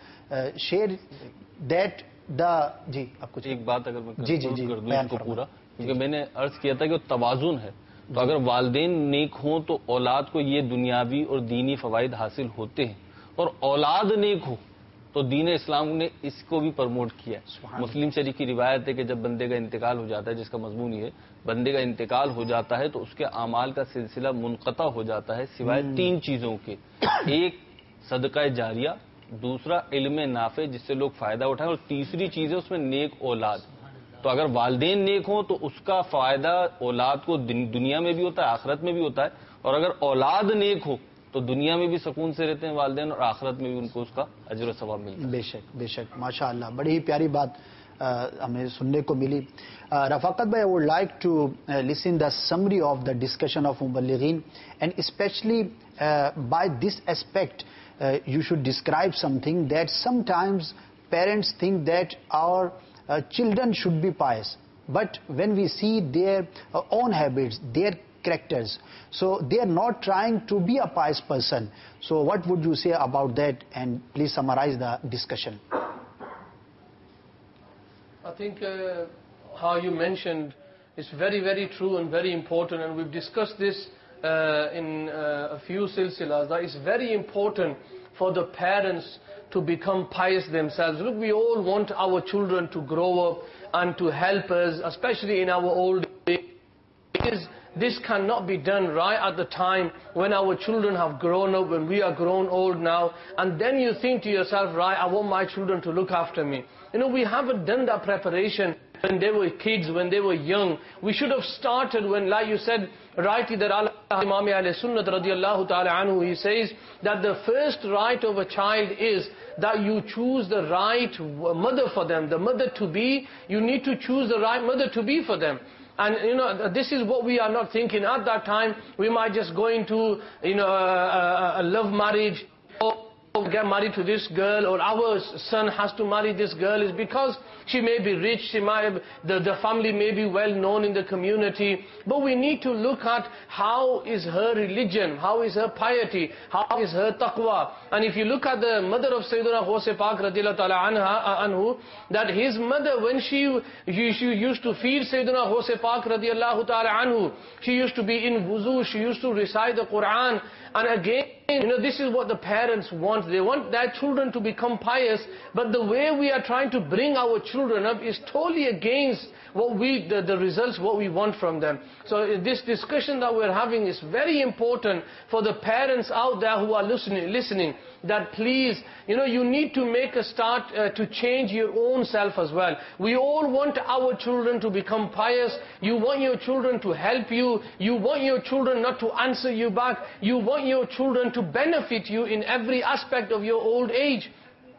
share that جی آپ کچھ ایک بات اگر میں جی کر دوں اس کو پورا, کیونکہ میں نے عرض کیا تھا کہ وہ توازن ہے. تو اگر والدین نیک ہوں تو اولاد کو یہ دنیاوی اور دینی فوائد حاصل ہوتے ہیں, اور اولاد نیک ہو تو دین اسلام نے اس کو بھی پروموٹ کیا ہے. مسلم شریف کی روایت ہے کہ جب بندے کا انتقال ہو جاتا ہے, جس کا مضمون یہ ہے بندے کا انتقال ہو جاتا ہے تو اس کے اعمال کا سلسلہ منقطع ہو جاتا ہے سوائے 3 چیزوں کے. ایک صدقہ جاریہ, دوسرا علم نافع جس سے لوگ فائدہ اٹھائیں, اور تیسری چیز ہے اس میں نیک اولاد. تو اگر والدین نیک ہوں تو اس کا فائدہ اولاد کو دنیا میں بھی ہوتا ہے, آخرت میں بھی ہوتا ہے, اور اگر اولاد نیک ہو تو دنیا میں بھی سکون سے رہتے ہیں والدین, اور آخرت میں بھی ان کو اس کا اجر و ثواب ملتا ہے. بے شک بے شک, ماشاء اللہ بڑی ہی پیاری بات ہمیں سننے کو ملی. رفاقت بھائی, I would like to listen the summary of the discussion of مبلغین, and especially by this aspect you should describe something that sometimes parents think that our children should be pious, but when we see their own habits, their characters, so they are not trying to be a pious person. So what would you say about that, and please summarize the discussion. I think how you mentioned It's very, very true and very important, and we've discussed this in a few silsilas, that it's very important for the parents to become pious themselves. Look, we all want our children to grow up and to help us, especially in our old age. This cannot be done right at the time when our children have grown up, when we are grown old now, and then you think to yourself, right, I want my children to look after me. We haven't done that preparation when they were kids, when they were young. We should have started when, like you said, rightly, that Imam Ahl Sunnat radiallahu ta'ala anhu, he says that the first right of a child is that you choose the right mother for them, the mother to be. You need to choose the right mother to be for them. And this is what we are not thinking. At that time, we might just go into a love marriage, or get married to this girl, or our son has to marry this girl, is because she may be rich, the family may be well known in the community. But we need to look at how is her religion, how is her piety, how is her taqwa. And if you look at the mother of Sayyidina Ghaus Pak radiallahu ta'ala anhu, that his mother, when she used to feed Sayyidina Ghaus Pak radiallahu ta'ala anhu, she used to be in wuzu, she used to recite the Quran. And again, this is what the parents want. They want their children to become pious, but the way we are trying to bring our children up is totally against what the results, what we want from them. So this discussion that we're having is very important for the parents out there who are listening, that please, you need to make a start to change your own self as well. We all want our children to become pious. You want your children to help you. You want your children not to answer you back. You want your children to benefit you in every aspect of your old age.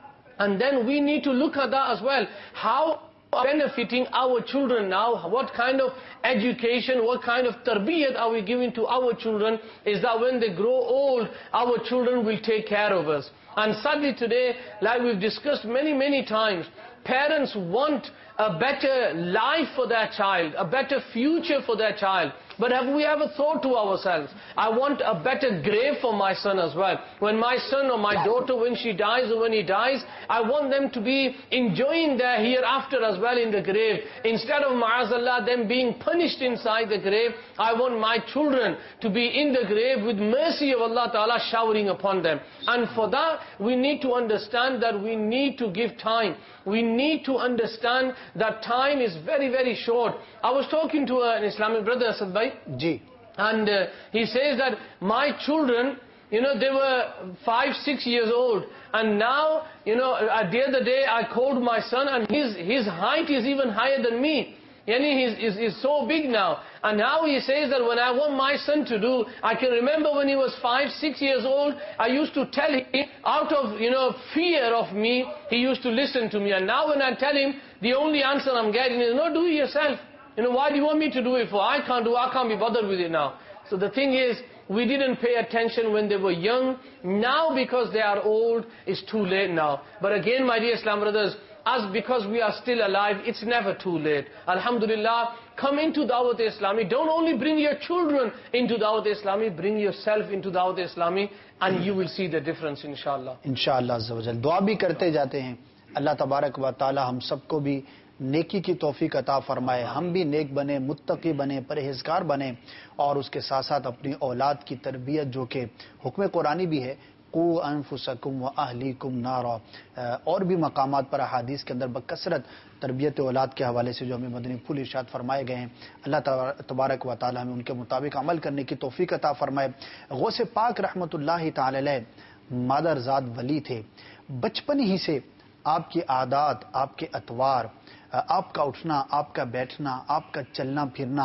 And then we need to look at that as well. How benefiting our children now, what kind of education, what kind of tarbiyat are we giving to our children, is that when they grow old, our children will take care of us. And sadly today, like we've discussed many times, parents want a better life for their child, a better future for their child. But have we ever thought to ourselves, I want a better grave for my son as well. When my son or my daughter, when she dies or when he dies, I want them to be enjoying their hereafter as well in the grave. Instead of, ma'azallah, them being punished inside the grave, I want my children to be in the grave with mercy of Allah Ta'ala showering upon them. And for that, we need to understand that we need to give time. We need to understand that time is very short. I was talking to an Islamic brother, Asad Bhai, and he says that my children, they were 5-6 years old, and now, the other day I called my son, and his height is even higher than me. He's so big now. And now he says that when I want my son to do, I can remember when he was 5-6 years old, I used to tell him, out of, fear of me, he used to listen to me. And now when I tell him, the only answer I'm getting is, no, do it yourself. Why do you want me to do it for? I can't be bothered with it now. So the thing is, we didn't pay attention when they were young. Now because they are old, it's too late now. But again, my dear Islam brothers, because we are still alive, it's never too late. Alhamdulillah, come into Dawat Islami. Don't only bring your children into Dawat Islami, bring yourself into Dawat Islami, and you will see the difference, inshallah. इंशाअल्लाह अज़्ज़ा वजल दुआ भी करते जाते हैं, अल्लाह तबारक व ताला हम सबको भी नेकी की तौफीक अता फरमाए, हम भी नेक बने, मुत्तकी बने, परहेजगार बने, और उसके साथ साथ अपनी औलाद की तरबियत, जो कि हुक्म कुरानी भी है, कू अनफुसकुम व अहलीकुम नारा, और भी मकामात पर अहादीस के अंदर बकसरत तरबियत औलाद के हवाले से जो हमें मदनी फूल इरशाद फरमाए गए हैं, अल्लाह तबारक व ताला हमें उनके मुताबिक अमल करने की तौफीक अता फरमाए। गौसे पाक रहमतुल्लाहि ताला अलैह मादरजाद वली थे। बचपन ही से आपकी आदात, आपके अतवार, आपका उठना, आपका बैठना, आपका चलना फिरना,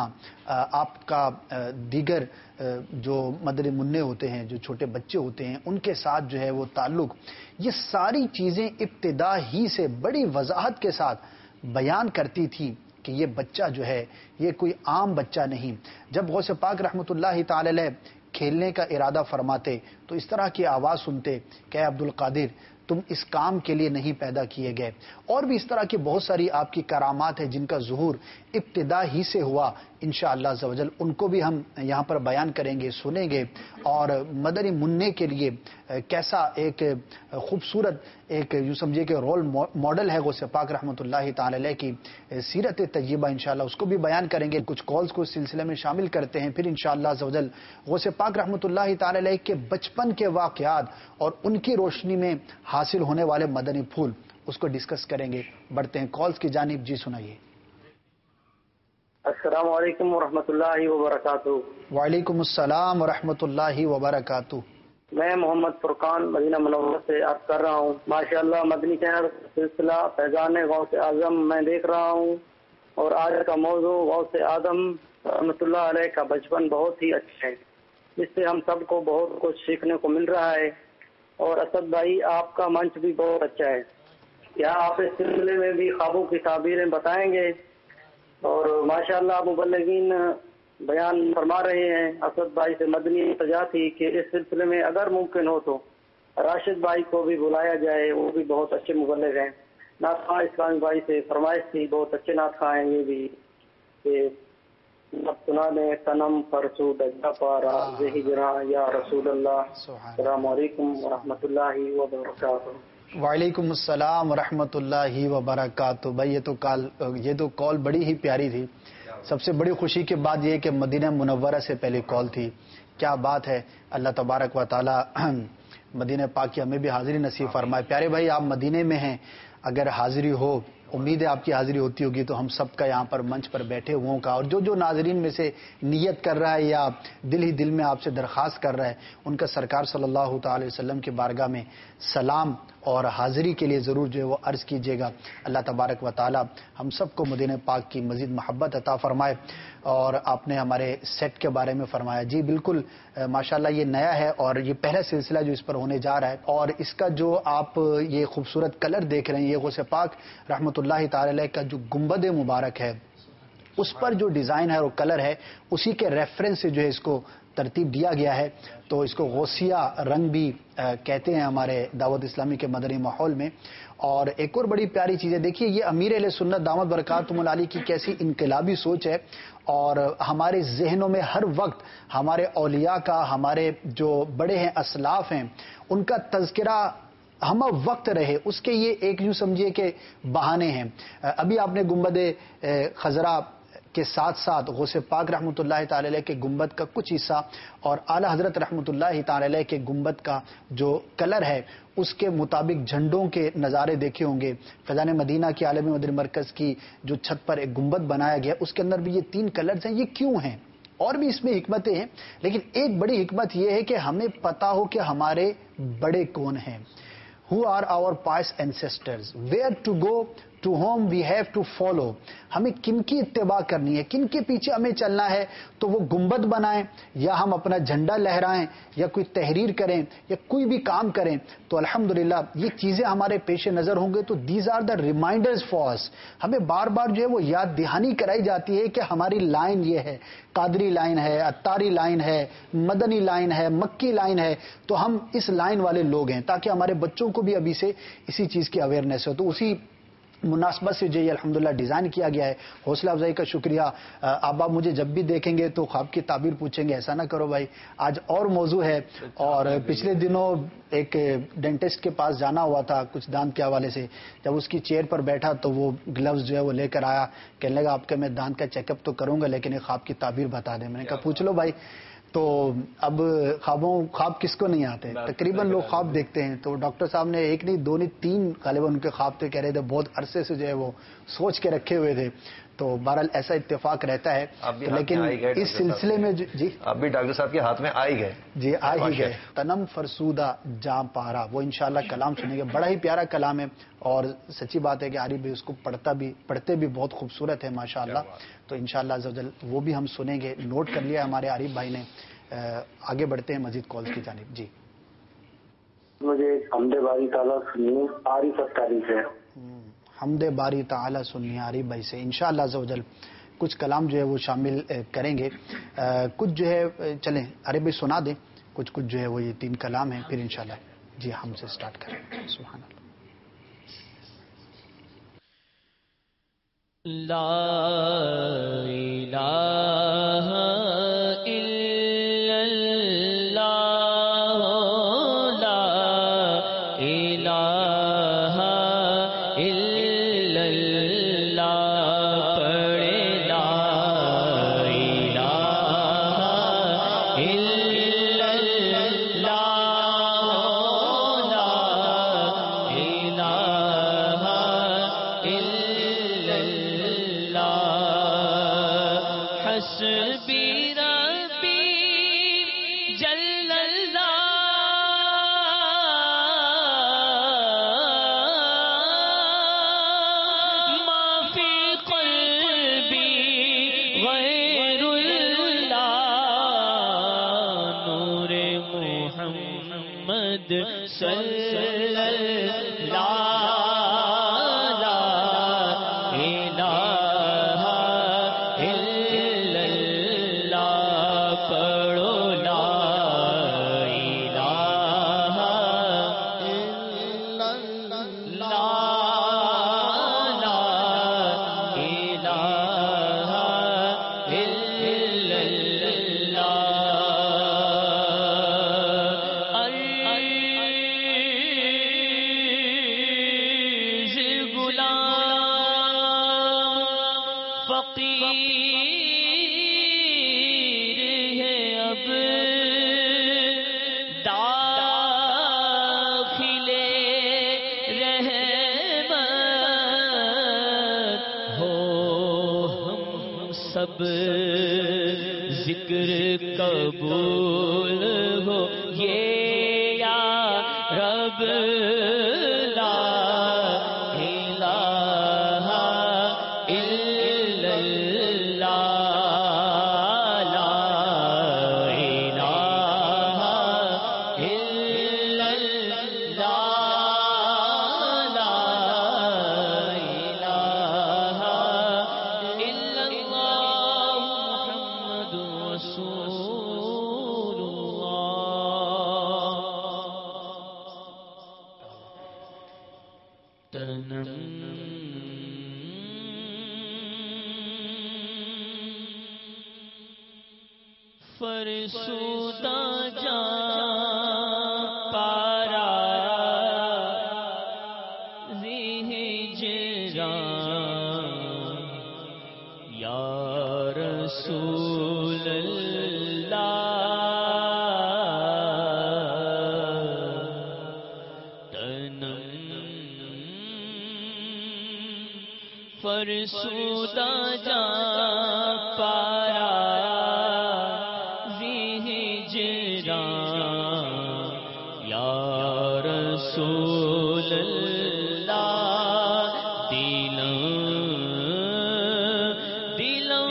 आपका दीगर जो मदरे मुन्ने होते हैं, जो छोटे बच्चे होते हैं, उनके साथ जो है वो ताल्लुक, ये सारी चीज़ें इब्तिदा ही से बड़ी वजाहत के साथ बयान करती थी कि ये बच्चा जो है ये कोई आम बच्चा नहीं। जब गौस पाक रहमतुल्लाहि ताला अलैह खेलने का इरादा फरमाते तो इस तरह की आवाज़ सुनते कि अब्दुल कादिर, तुम इस काम के लिए नहीं पैदा किए गए। और भी इस तरह की बहुत सारी आपकी करामात है जिनका ज़ुहूर इब्तिदा ही से हुआ। इंशाअल्लाह अज़्ज़ा वजल उनको भी हम यहाँ पर बयान करेंगे, सुनेंगे, और मदनी मुन्ने के लिए कैसा एक खूबसूरत ایک یوں سمجھیے کہ رول ماڈل ہے غوث پاک رحمۃ اللہ تعالی علیہ کی سیرت طیبہ، انشاءاللہ اس کو بھی بیان کریں گے. کچھ کالز کو اس سلسلے میں شامل کرتے ہیں، پھر انشاءاللہ عز و جل غوث پاک رحمۃ اللہ تعالی علیہ کے بچپن کے واقعات اور ان کی روشنی میں حاصل ہونے والے مدنی پھول اس کو ڈسکس کریں گے. بڑھتے ہیں کالز کی جانب. جی سنائیے. السلام علیکم ورحمۃ اللہ وبرکاتہ. وعلیکم السلام ورحمۃ اللہ وبرکاتہ. میں محمد فرقان مدینہ منورہ سے عرض کر رہا ہوں. ماشاءاللہ مدنی چینل سلسلہ فیضان غوث اعظم میں دیکھ رہا ہوں، اور آج کا موضوع غوث اعظم رحمۃ اللہ علیہ کا بچپن بہت ہی اچھا ہے، جس سے ہم سب کو بہت کچھ سیکھنے کو مل رہا ہے. اور اسد بھائی آپ کا منچ بھی بہت اچھا ہے. کیا آپ اس سلسلے میں بھی خوابوں کی تعبیریں بتائیں گے؟ اور ماشاءاللہ مبلغین بیان فرما رہے ہیں. اسد بھائی سے مدنی التجا تھی کہ اس سلسلے میں اگر ممکن ہو تو راشد بھائی کو بھی بلایا جائے، وہ بھی بہت اچھے مبلغ ہیں. نعت خواں اسلامی بھائی سے فرمائش تھی، بہت اچھے نعت خواں ہیں یہ بھی، کہ سنا دیں تنم فرسود اجا پارا ہجراں یا رسول اللہ. السلام علیکم ورحمۃ اللہ وبرکاتہ. وعلیکم السلام ورحمۃ اللہ وبرکاتہ. بھائی یہ تو کال بڑی ہی پیاری تھی. سب سے بڑی خوشی کی بات یہ کہ مدینہ منورہ سے پہلی کال تھی. کیا بات ہے. اللہ تبارک و تعالی مدینہ پاک کی ہمیں بھی حاضری نصیب فرمائے. پیارے بھائی آپ مدینے میں ہیں، اگر حاضری ہو، امید ہے آپ کی حاضری ہوتی ہوگی، تو ہم سب کا یہاں پر منچ پر بیٹھے ہوں کا، اور جو ناظرین میں سے نیت کر رہا ہے یا دل ہی دل میں آپ سے درخواست کر رہا ہے، ان کا سرکار صلی اللہ تعالی وسلم کی بارگاہ میں سلام اور حاضری کے لیے ضرور جو ہے وہ عرض کیجیے گا. اللہ تبارک و تعالی ہم سب کو مدینہ پاک کی مزید محبت عطا فرمائے. اور آپ نے ہمارے سیٹ کے بارے میں فرمایا، جی بالکل ماشاءاللہ یہ نیا ہے اور یہ پہلا سلسلہ جو اس پر ہونے جا رہا ہے. اور اس کا جو آپ یہ خوبصورت کلر دیکھ رہے ہیں، یہ غوث پاک رحمۃ اللہ تعالی علیہ کا جو گنبد مبارک ہے، اس پر جو ڈیزائن ہے اور کلر ہے، اسی کے ریفرنس سے جو ہے اس کو ترتیب دیا گیا ہے. تو اس کو غوثیہ رنگ بھی کہتے ہیں ہمارے دعوت اسلامی کے مدنی ماحول میں. اور ایک اور بڑی پیاری چیز ہے، دیکھیے یہ امیر اہل سنت دامت برکاتہم العالی کی کیسی انقلابی سوچ ہے. اور ہمارے ذہنوں میں ہر وقت ہمارے اولیاء کا، ہمارے جو بڑے ہیں اسلاف ہیں، ان کا تذکرہ ہم وقت رہے، اس کے یہ ایک یوں سمجھیے کہ بہانے ہیں. ابھی آپ نے گنبد خضرا کے ساتھ ساتھ غوث پاک رحمۃ اللہ تعالی علیہ کے گنبد کا کچھ حصہ اور اعلی حضرت رحمۃ اللہ تعالی علیہ کے گنبد کا جو کلر ہے اس کے مطابق جھنڈوں کے نظارے دیکھے ہوں گے. فیضان مدینہ کی عالمی مدنی مرکز کی جو چھت پر ایک گنبد بنایا گیا، اس کے اندر بھی یہ 3 کلرز ہیں. یہ کیوں ہیں؟ اور بھی اس میں حکمتیں ہیں، لیکن ایک بڑی حکمت یہ ہے کہ ہمیں پتا ہو کہ ہمارے بڑے کون ہیں. Who are our pious ancestors? Where to go? To whom we have to follow. ہمیں کن کی اتباع کرنی ہے، کن کے پیچھے ہمیں چلنا ہے. تو وہ گنبد بنائیں یا ہم اپنا جھنڈا لہرائیں یا کوئی تحریر کریں یا کوئی بھی کام کریں، تو الحمدللہ یہ چیزیں ہمارے پیش نظر ہوں گے. تو these are the reminders for us. ہمیں بار بار جو ہے وہ یاد دہانی کرائی جاتی ہے کہ ہماری لائن یہ ہے، قادری لائن ہے، اتاری لائن ہے، مدنی لائن ہے، مکی لائن ہے. تو ہم اس لائن والے لوگ ہیں، تاکہ ہمارے بچوں کو بھی ابھی سے اسی چیز کی اویئرنیس ہو. تو اسی مناسبت سے جو یہ الحمدللہ ڈیزائن کیا گیا ہے. حوصلہ افزائی کا شکریہ. آپ مجھے جب بھی دیکھیں گے تو خواب کی تعبیر پوچھیں گے، ایسا نہ کرو بھائی. آج اور موضوع ہے، اور پچھلے دنوں ایک ڈینٹسٹ کے پاس جانا ہوا تھا کچھ دانت کے حوالے سے. جب اس کی چیئر پر بیٹھا تو وہ گلوز جو ہے وہ لے کر آیا، کہنے لگا آپ کا میں دانت کا چیک اپ تو کروں گا لیکن ایک خواب کی تعبیر بتا دیں. میں نے کہا پوچھ لو بھائی. تو اب خواب کس کو نہیں آتے، تقریباً لوگ خواب دیکھتے ہیں. تو ڈاکٹر صاحب نے 1 نہیں 2 نہیں 3 غالباً ان کے خواب تھے، کہہ رہے تھے بہت عرصے سے جو ہے وہ سوچ کے رکھے ہوئے تھے. تو بہرحال ایسا اتفاق رہتا ہے. لیکن اس سلسلے میں جی آپ بھی ڈاکٹر صاحب کے ہاتھ میں آ ہی گئے. جی آ ہی گئے. تنم فرسودہ جاں پارا، وہ انشاءاللہ کلام سنیں گے. بڑا ہی پیارا کلام ہے، اور سچی بات ہے کہ عارف بھائی اس کو پڑھتے بھی بہت خوبصورت ہے ماشاءاللہ. تو انشاءاللہ عز و جل وہ بھی ہم سنیں گے. نوٹ کر لیا ہمارے عارف بھائی نے. آگے بڑھتے ہیں مزید کالز کی جانب. جی مجھے حمد باری تعالیٰ سنیے عارف اتاری سے. حمد باری تعالیٰ سنیے عارف بھائی سے. انشاءاللہ عز و جل کچھ کلام جو ہے وہ شامل کریں گے. کچھ جو ہے چلیں عارف بھائی سنا دیں کچھ جو ہے وہ یہ 3 کلام ہیں، پھر انشاءاللہ جی ہم سے سٹارٹ کریں. سبحان اللہ. لا الہ الا اللہ لا الہ حسبی ربی جل اللہ ما فی قلبی غیر اللہ نور محمد صلی ذکر قبول ہو یہ یا رب لا الہ الا اللہ لا الہ الا اللہ لا الہ الا اللہ محمد رسول اللہ تنم فرسودہ جان پارا ریح جران یا رسول اللہ تنم فرسودہ جان پارا یا رسول اللہ دلوں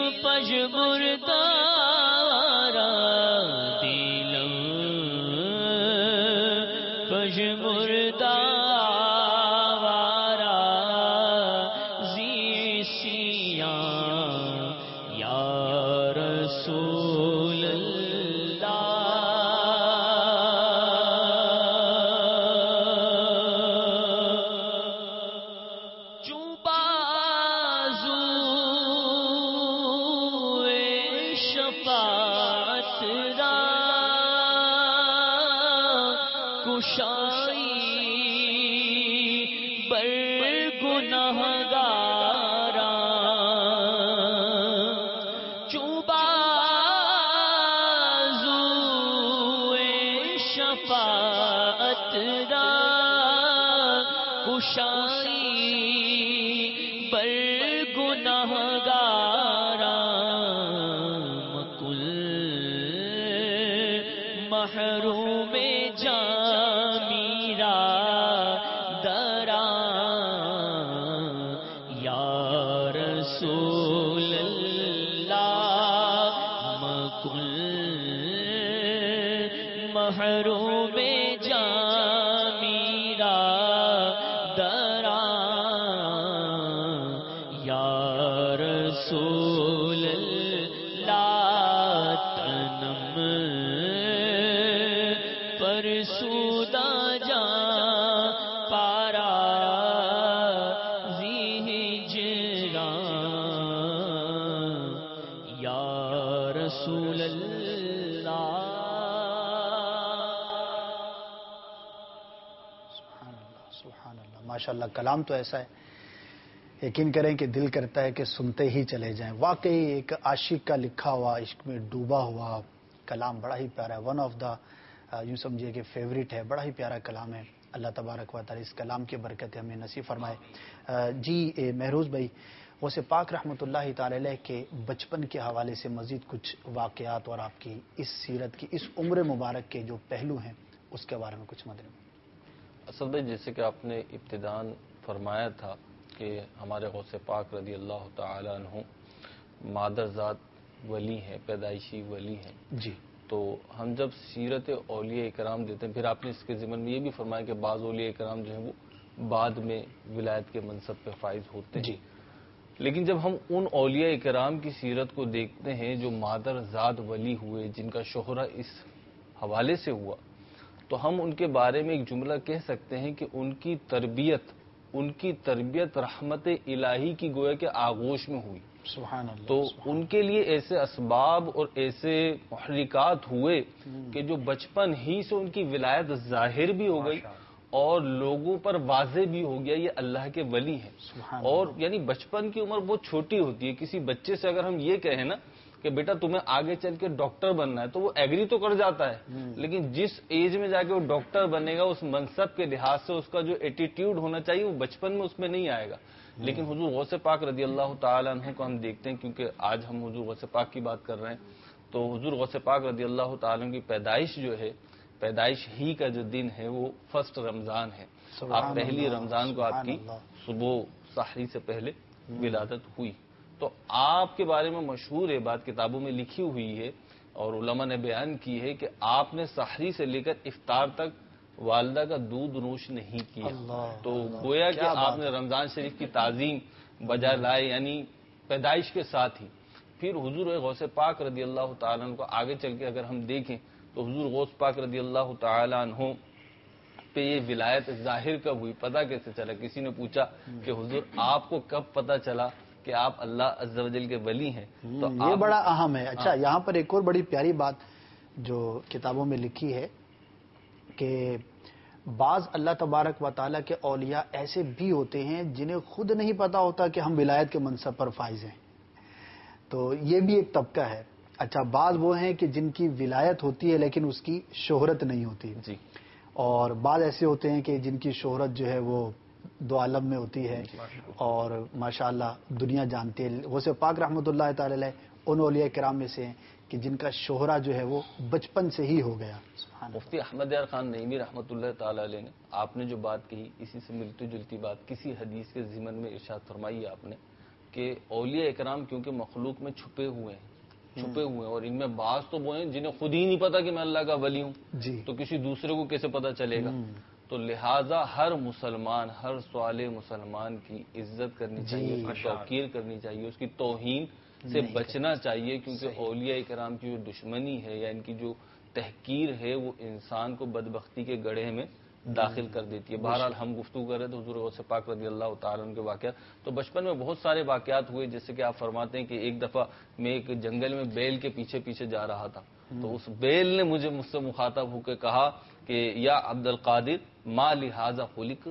پجبردارا دلوں پجبردارا زیسیاں یا رسول شفاعت را کشائی بر گناہگارا مکل محروم جان میرا درا یا رسول اللہ مکل محروم جان میرا درا یا رسول اللہ تنم فرسودہ جان پارا زی ہجران یا رسول اللہ ماشاءاللہ کلام تو ایسا ہے یقین کریں کہ دل کرتا ہے کہ سنتے ہی چلے جائیں. واقعی ایک عاشق کا لکھا ہوا عشق میں ڈوبا ہوا کلام بڑا ہی پیارا ہے. ون آف دا یوں سمجھیے کہ فیوریٹ ہے. بڑا ہی پیارا کلام ہے. اللہ تبارک و تعالی اس کلام کی برکت ہمیں نصیب فرمائے. جی مہروز بھائی، غوث پاک رحمۃ اللہ تعالی علیہ کے بچپن کے حوالے سے مزید کچھ واقعات اور آپ کی اس سیرت کی، اس عمر مبارک کے جو پہلو ہیں اس کے بارے میں کچھ مدنی. اسد بھائی، جیسے کہ آپ نے ابتداً فرمایا تھا کہ ہمارے غوث پاک رضی اللہ تعالی عنہ مادر ذات ولی ہیں، پیدائشی ولی ہیں. جی. تو ہم جب سیرت اولیاء اکرام دیتے ہیں، پھر آپ نے اس کے ضمن میں یہ بھی فرمایا کہ بعض اولیاء اکرام جو ہیں وہ بعد میں ولایت کے منصب پہ فائز ہوتے ہیں. جی. لیکن جب ہم ان اولیاء اکرام کی سیرت کو دیکھتے ہیں جو مادر ذات ولی ہوئے، جن کا شہرہ اس حوالے سے ہوا، تو ہم ان کے بارے میں ایک جملہ کہہ سکتے ہیں کہ ان کی تربیت رحمت الہی کی گویا کہ آغوش میں ہوئی. سبحان اللہ. تو ان کے لیے ایسے اسباب اور ایسے محرکات ہوئے کہ جو بچپن ہی سے ان کی ولایت ظاہر بھی ہو گئی اور لوگوں پر واضح بھی ہو گیا یہ اللہ کے ولی ہیں. اور یعنی بچپن کی عمر بہت چھوٹی ہوتی ہے. کسی بچے سے اگر ہم یہ کہیں نا کہ بیٹا تمہیں آگے چل کے ڈاکٹر بننا ہے تو وہ ایگری تو کر جاتا ہے، لیکن جس ایج میں جا کے وہ ڈاکٹر بنے گا اس منصب کے لحاظ سے اس کا جو ایٹیٹیوڈ ہونا چاہیے وہ بچپن میں اس میں نہیں آئے گا. لیکن حضور غوث پاک رضی اللہ تعالی عنہ کو ہم دیکھتے ہیں، کیونکہ آج ہم حضور غوث پاک کی بات کر رہے ہیں، تو حضور غوث پاک رضی اللہ تعالی عنہ کی پیدائش جو ہے، پیدائش ہی کا جو دن ہے وہ فرسٹ رمضان ہے. آپ پہلی رمضان کو آپ کی صبح سحری سے پہلے ولادت ہوئی. تو آپ کے بارے میں مشہور ہے، بات کتابوں میں لکھی ہوئی ہے اور علماء نے بیان کی ہے کہ آپ نے سحری سے لے کر افطار تک والدہ کا دودھ نوش نہیں کیا. تو گویا کہ آپ نے رمضان شریف کی تعظیم بجا لائے، یعنی پیدائش کے ساتھ ہی. پھر حضور غوث پاک رضی اللہ تعالیٰ عنہ کو آگے چل کے اگر ہم دیکھیں تو حضور غوث پاک رضی اللہ تعالیٰ عنہ پہ یہ ولایت ظاہر کب ہوئی، پتہ کیسے چلا؟ کسی نے پوچھا کہ حضور آپ کو کب پتہ چلا کہ آپ اللہ عز و جل کے ولی ہیں؟ تو یہ بڑا اہم ہے. اچھا، یہاں پر ایک اور بڑی پیاری بات جو کتابوں میں لکھی ہے کہ بعض اللہ تبارک و تعالیٰ کے اولیاء ایسے بھی ہوتے ہیں جنہیں خود نہیں پتا ہوتا کہ ہم ولایت کے منصب پر فائز ہیں. تو یہ بھی ایک طبقہ ہے. اچھا، بعض وہ ہیں کہ جن کی ولایت ہوتی ہے لیکن اس کی شہرت نہیں ہوتی. جی. اور بعض ایسے ہوتے ہیں کہ جن کی شہرت جو ہے وہ دو عالم میں ہوتی ہے اور ماشاءاللہ دنیا جانتی ہے. غوث پاک رحمۃ اللہ تعالی علیہ ان اولیاء کرام میں سے ہیں کہ جن کا شہرہ جو ہے وہ بچپن سے ہی ہو گیا. مفتی احمد یار خان نعیمی رحمۃ اللہ تعالی علیہ نے آپ نے جو بات کہی اسی سے ملتی جلتی بات کسی حدیث کے ضمن میں ارشاد فرمائی آپ نے کہ اولیاء اکرام کیونکہ مخلوق میں چھپے ہوئے ہیں اور ان میں بعض تو وہ ہیں جنہیں خود ہی نہیں پتا کہ میں اللہ کا ولی ہوں. جی. تو کسی دوسرے کو کیسے پتا چلے گا؟ تو لہٰذا ہر مسلمان، ہر صالح مسلمان کی عزت کرنی چاہیے، اس کی توقیر کرنی چاہیے، اس کی توہین سے بچنا چاہیے، کیونکہ اولیاء کرام کی جو دشمنی ہے یا ان کی جو تحقیر ہے وہ انسان کو بدبختی کے گڑھے میں داخل کر دیتی ہے. بہرحال ہم گفتگو کر رہے تھے حضور غوث پاک رضی اللہ تعالیٰ عنہ کے واقعات. تو بچپن میں بہت سارے واقعات ہوئے، جیسے کہ آپ فرماتے ہیں کہ ایک دفعہ میں ایک جنگل میں بیل کے پیچھے جا رہا تھا، تو اس بیل نے مجھ سے مخاطب ہو کے کہا کہ یا عبد القادر ما لہذا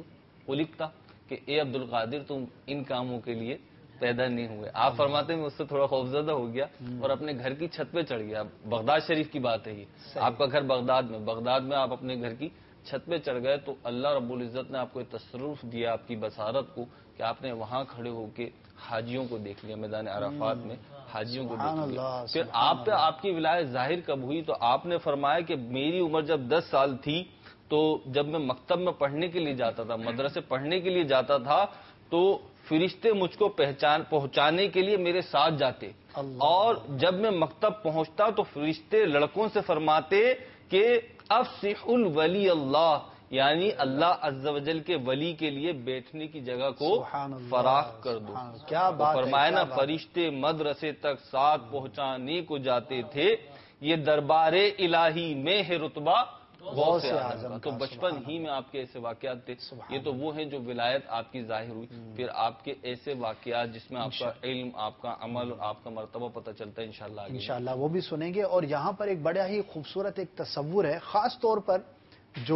خلقتا، کہ اے عبد القادر تم ان کاموں کے لیے پیدا نہیں ہوئے. آپ فرماتے ہیں میں اس سے تھوڑا خوفزدہ ہو گیا اور اپنے گھر کی چھت پہ چڑھ گیا. بغداد شریف کی بات ہے یہ، آپ کا گھر بغداد میں آپ اپنے گھر کی چھت پہ چڑھ گئے تو اللہ رب العزت نے آپ کو ایک تصرف دیا آپ کی بصارت کو کہ آپ نے وہاں کھڑے ہو کے حاجیوں کو دیکھ لیا، میدان عرفات میں حاجیوں کو دیکھ لیا. پھر آپ پہ آپ کی ولایت ظاہر کب ہوئی؟ تو آپ نے فرمایا کہ میری عمر جب 10 سال تھی تو جب میں مکتب میں پڑھنے کے لیے جاتا تھا، مدرسے پڑھنے کے لیے جاتا تھا، تو فرشتے مجھ کو پہنچانے کے لیے میرے ساتھ جاتے، اور جب میں مکتب پہنچتا تو فرشتے لڑکوں سے فرماتے کہ افسح الولی اللہ، یعنی اللہ عز و جل کے ولی کے لیے بیٹھنے کی جگہ کو فراخ کر دو. کیا بات ہے، فرمایا نا فرشتے مدرسے تک ساتھ پہنچانے کو جاتے تھے، یہ دربار الہی میں ہے رتبہ غوث اعظم. تو بچپن ہی میں آپ کے ایسے واقعات تھے. یہ تو وہ ہیں جو ولایت آپ کی ظاہر ہوئی. پھر آپ کے ایسے واقعات جس میں آپ کا علم، آپ کا عمل اور آپ کا مرتبہ پتہ چلتا ہے انشاءاللہ وہ بھی سنیں گے. اور یہاں پر ایک بڑا ہی خوبصورت ایک تصور ہے، خاص طور پر جو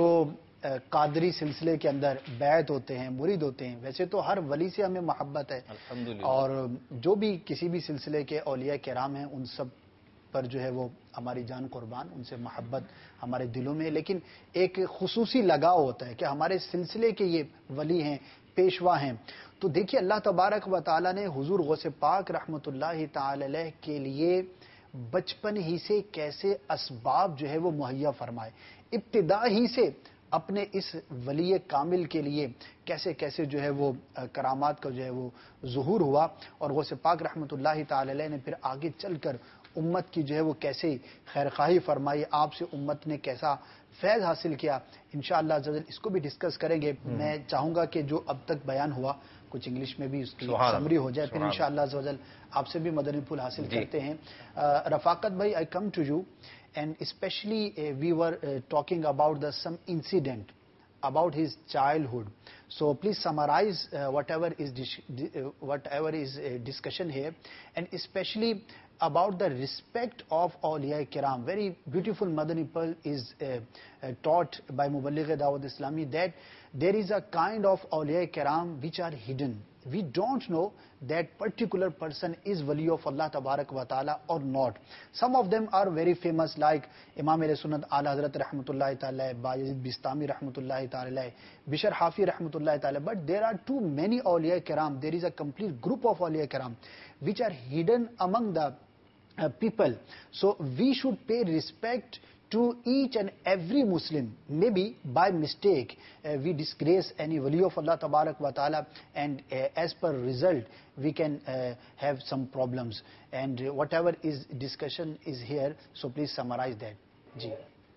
قادری سلسلے کے اندر بیعت ہوتے ہیں، مرید ہوتے ہیں. ویسے تو ہر ولی سے ہمیں محبت ہے الحمدللہ، اور جو بھی کسی بھی سلسلے کے اولیاء کرام ہیں ان سب पर जो है वो हमारी जान कुर्बान, उनसे मोहब्बत हमारे दिलों में है, लेकिन एक खुसूसी लगाव होता है कि हमारे सिलसिले के ये वली हैं, पेशवा हैं। तो देखिए अल्लाह तबारक व तआला ने हुजूर गौसे पाक रहमतुल्लाहि तआला अलैह के लिए बचपन ही से कैसे असबाब जो है वो मुहैया फरमाए, इब्तिदा ही से अपने इस वली कामिल के लिए कैसे कैसे जो है वो करामात का जो है वो ज़ुहूर हुआ, और गौसे पाक रहमतुल्लाहि तआला अलैह ने फिर आगे चलकर उम्मत की जो है वो कैसे खैरखाही फरमाई, आपसे उम्मत ने कैसा फैज़ हासिल किया। इंशाअल्लाह अज़्ज़ा वजल इसको भी डिस्कस करेंगे। मैं चाहूँगा कि जो अब तक बयान हुआ कुछ इंग्लिश में भी उसकी समरी हो जाए, फिर इंशाअल्लाह अज़्ज़ा वजल आपसे भी मदनी फूल हासिल करते हैं। रफ़ाकत भाई, I come to you and especially we were talking about some incident about his childhood. So please summarize whatever is discussion here, and especially about the respect of awliya kiram. Very beautiful Madani pearl is taught by Muballigh Dawud Islami that there is a kind of awliya kiram which are hidden. We don't know that particular person is wali of Allah Tabarak wa Ta'ala or not. Some of them are very famous, like Imam Sunnat Ala Hazrat Rahmatullahi Ta'ala, Bayezid Bistami Rahmatullahi Ta'ala, Bishr Hafi Rahmatullahi Ta'ala. But there are too many awliya kiram. There is a complete group of awliya kiram which are hidden among the people. So we should pay respect to each and every Muslim. Maybe by mistake we disgrace any wali of Allah Tabarak wa Ta'ala, and as per result we can have some problems, and whatever is discussion is here, so please summarize that. Ji.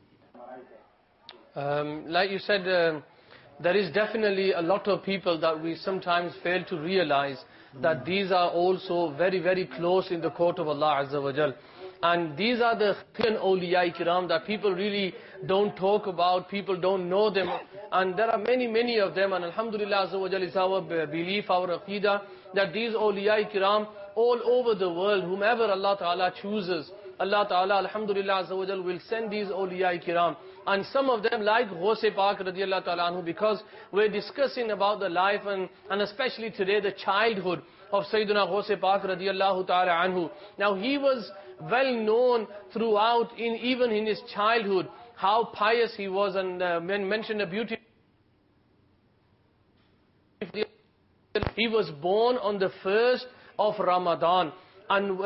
Like you said, there is definitely a lot of people that we sometimes fail to realize that these are also very, very close in the court of Allah Azza wa Jal. And these are the awliya kiram that people really don't talk about, people don't know them, and there are many, many of them, and alhamdulillah Azza wa Jal is our belief, our aqidah, that these awliya kiram all over the world, whomever Allah Ta'ala chooses, Allah Ta'ala alhamdulillah Azza wa Jal will send these awliya kiram. And some of them, like Ghaus-e Pak radiallahu ta'ala anhu, because we're discussing about the life and especially today the childhood of Sayyidina Ghaus-e Pak radiallahu ta'ala anhu. Now he was well known throughout, even in his childhood, how pious he was, and mentioned a beauty. He was born on the 1st of Ramadan. And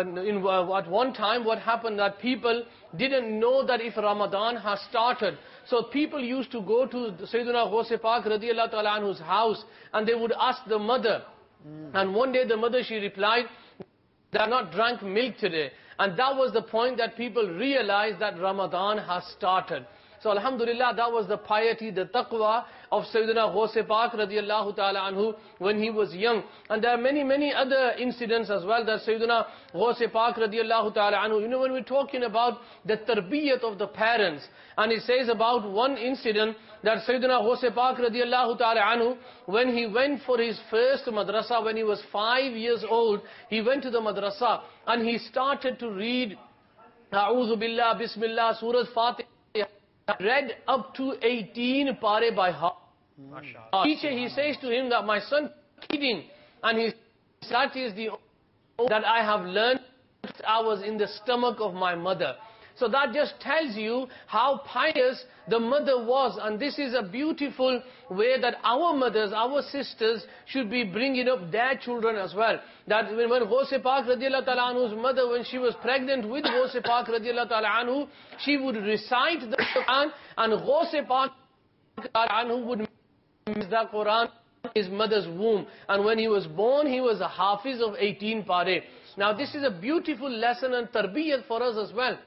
at one time what happened, that people didn't know that if Ramadan has started. So people used to go to Sayyidina Ghaus-e Pak radiallahu ta'ala anhu's house, and they would ask the mother. And one day the mother, she replied, "They have not drank milk today." And that was the point that people realized that Ramadan has started. So alhamdulillah, that was the piety, the taqwa of Sayyidina Ghaus-e Pak radiallahu ta'ala anhu when he was young. And there are many, many other incidents as well that Sayyidina Ghaus-e Pak radiallahu ta'ala anhu, when we're talking about the tarbiyat of the parents, and it says about one incident that Sayyidina Ghaus-e Pak radiallahu ta'ala anhu, when he went for his first madrasa, when he was 5 years old, he went to the madrasa and he started to read A'udhu Billah, Bismillah, Surah Fatih. Read up to 18 pare by heart. Teacher, he says to him that my son kidding, and he said, that is the that I have learned I was in the stomach of my mother. So that just tells you how pious the mother was, and this is a beautiful way that our mothers, our sisters should be bringing up their children as well. That when Ghaus-e Pak radiallahu ta'ala anhu's mother, when she was pregnant with Ghaus-e Pak radiallahu ta'ala anhu, she would recite the Quran, and Ghaus-e Pak anhu would miss the Quran in his mother's womb. And when he was born, he was a hafiz of 18 pare. Now this is a beautiful lesson and tarbiyat for us as well.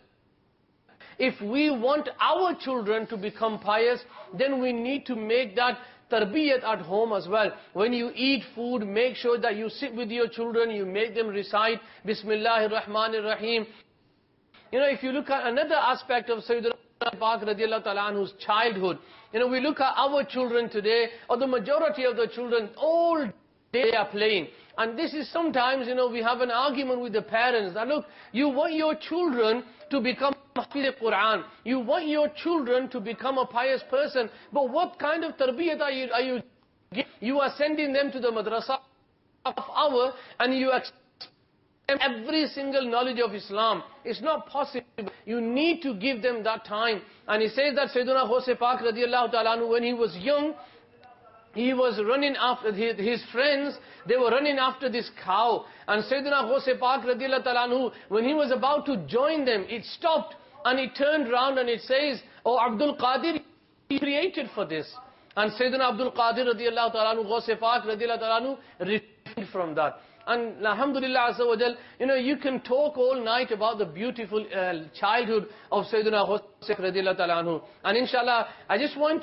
If we want our children to become pious, then we need to make that tarbiyat at home as well. When you eat food, make sure that you sit with your children, you make them recite Bismillahir Rahmanir Rahim. If you look at another aspect of Sayyidina Pak radiallahu ta'ala anhu's childhood, we look at our children today, or the majority of the children, all day are playing. And this is sometimes, we have an argument with the parents that, look, you want your children to become Hafiz Quran, you want your children to become a pious person, but what kind of tarbiyat are you giving? You are sending them to the madrasa of hour, and you expect every single knowledge of Islam. It's not possible. You need to give them that time. And he says that Sayyidina Ghaus Pak radiallahu ta'ala anhu, when he was young, he was running after his friends. They were running after this cow. And Sayyidina Ghaus Pak radiallahu ta'ala anhu, when he was about to join them, it stopped and he turned round and it says, "Oh Abdul Qadir, he created for this." And Sayyidina Abdul Qadir radiallahu ta'ala anhu, Ghaus Pak radiallahu ta'ala anhu, refrained from that. And alhamdulillah azza wa jal, you can talk all night about the beautiful childhood of Sayyidina Ghaus radiallahu ta'ala anhu. And inshallah, I just want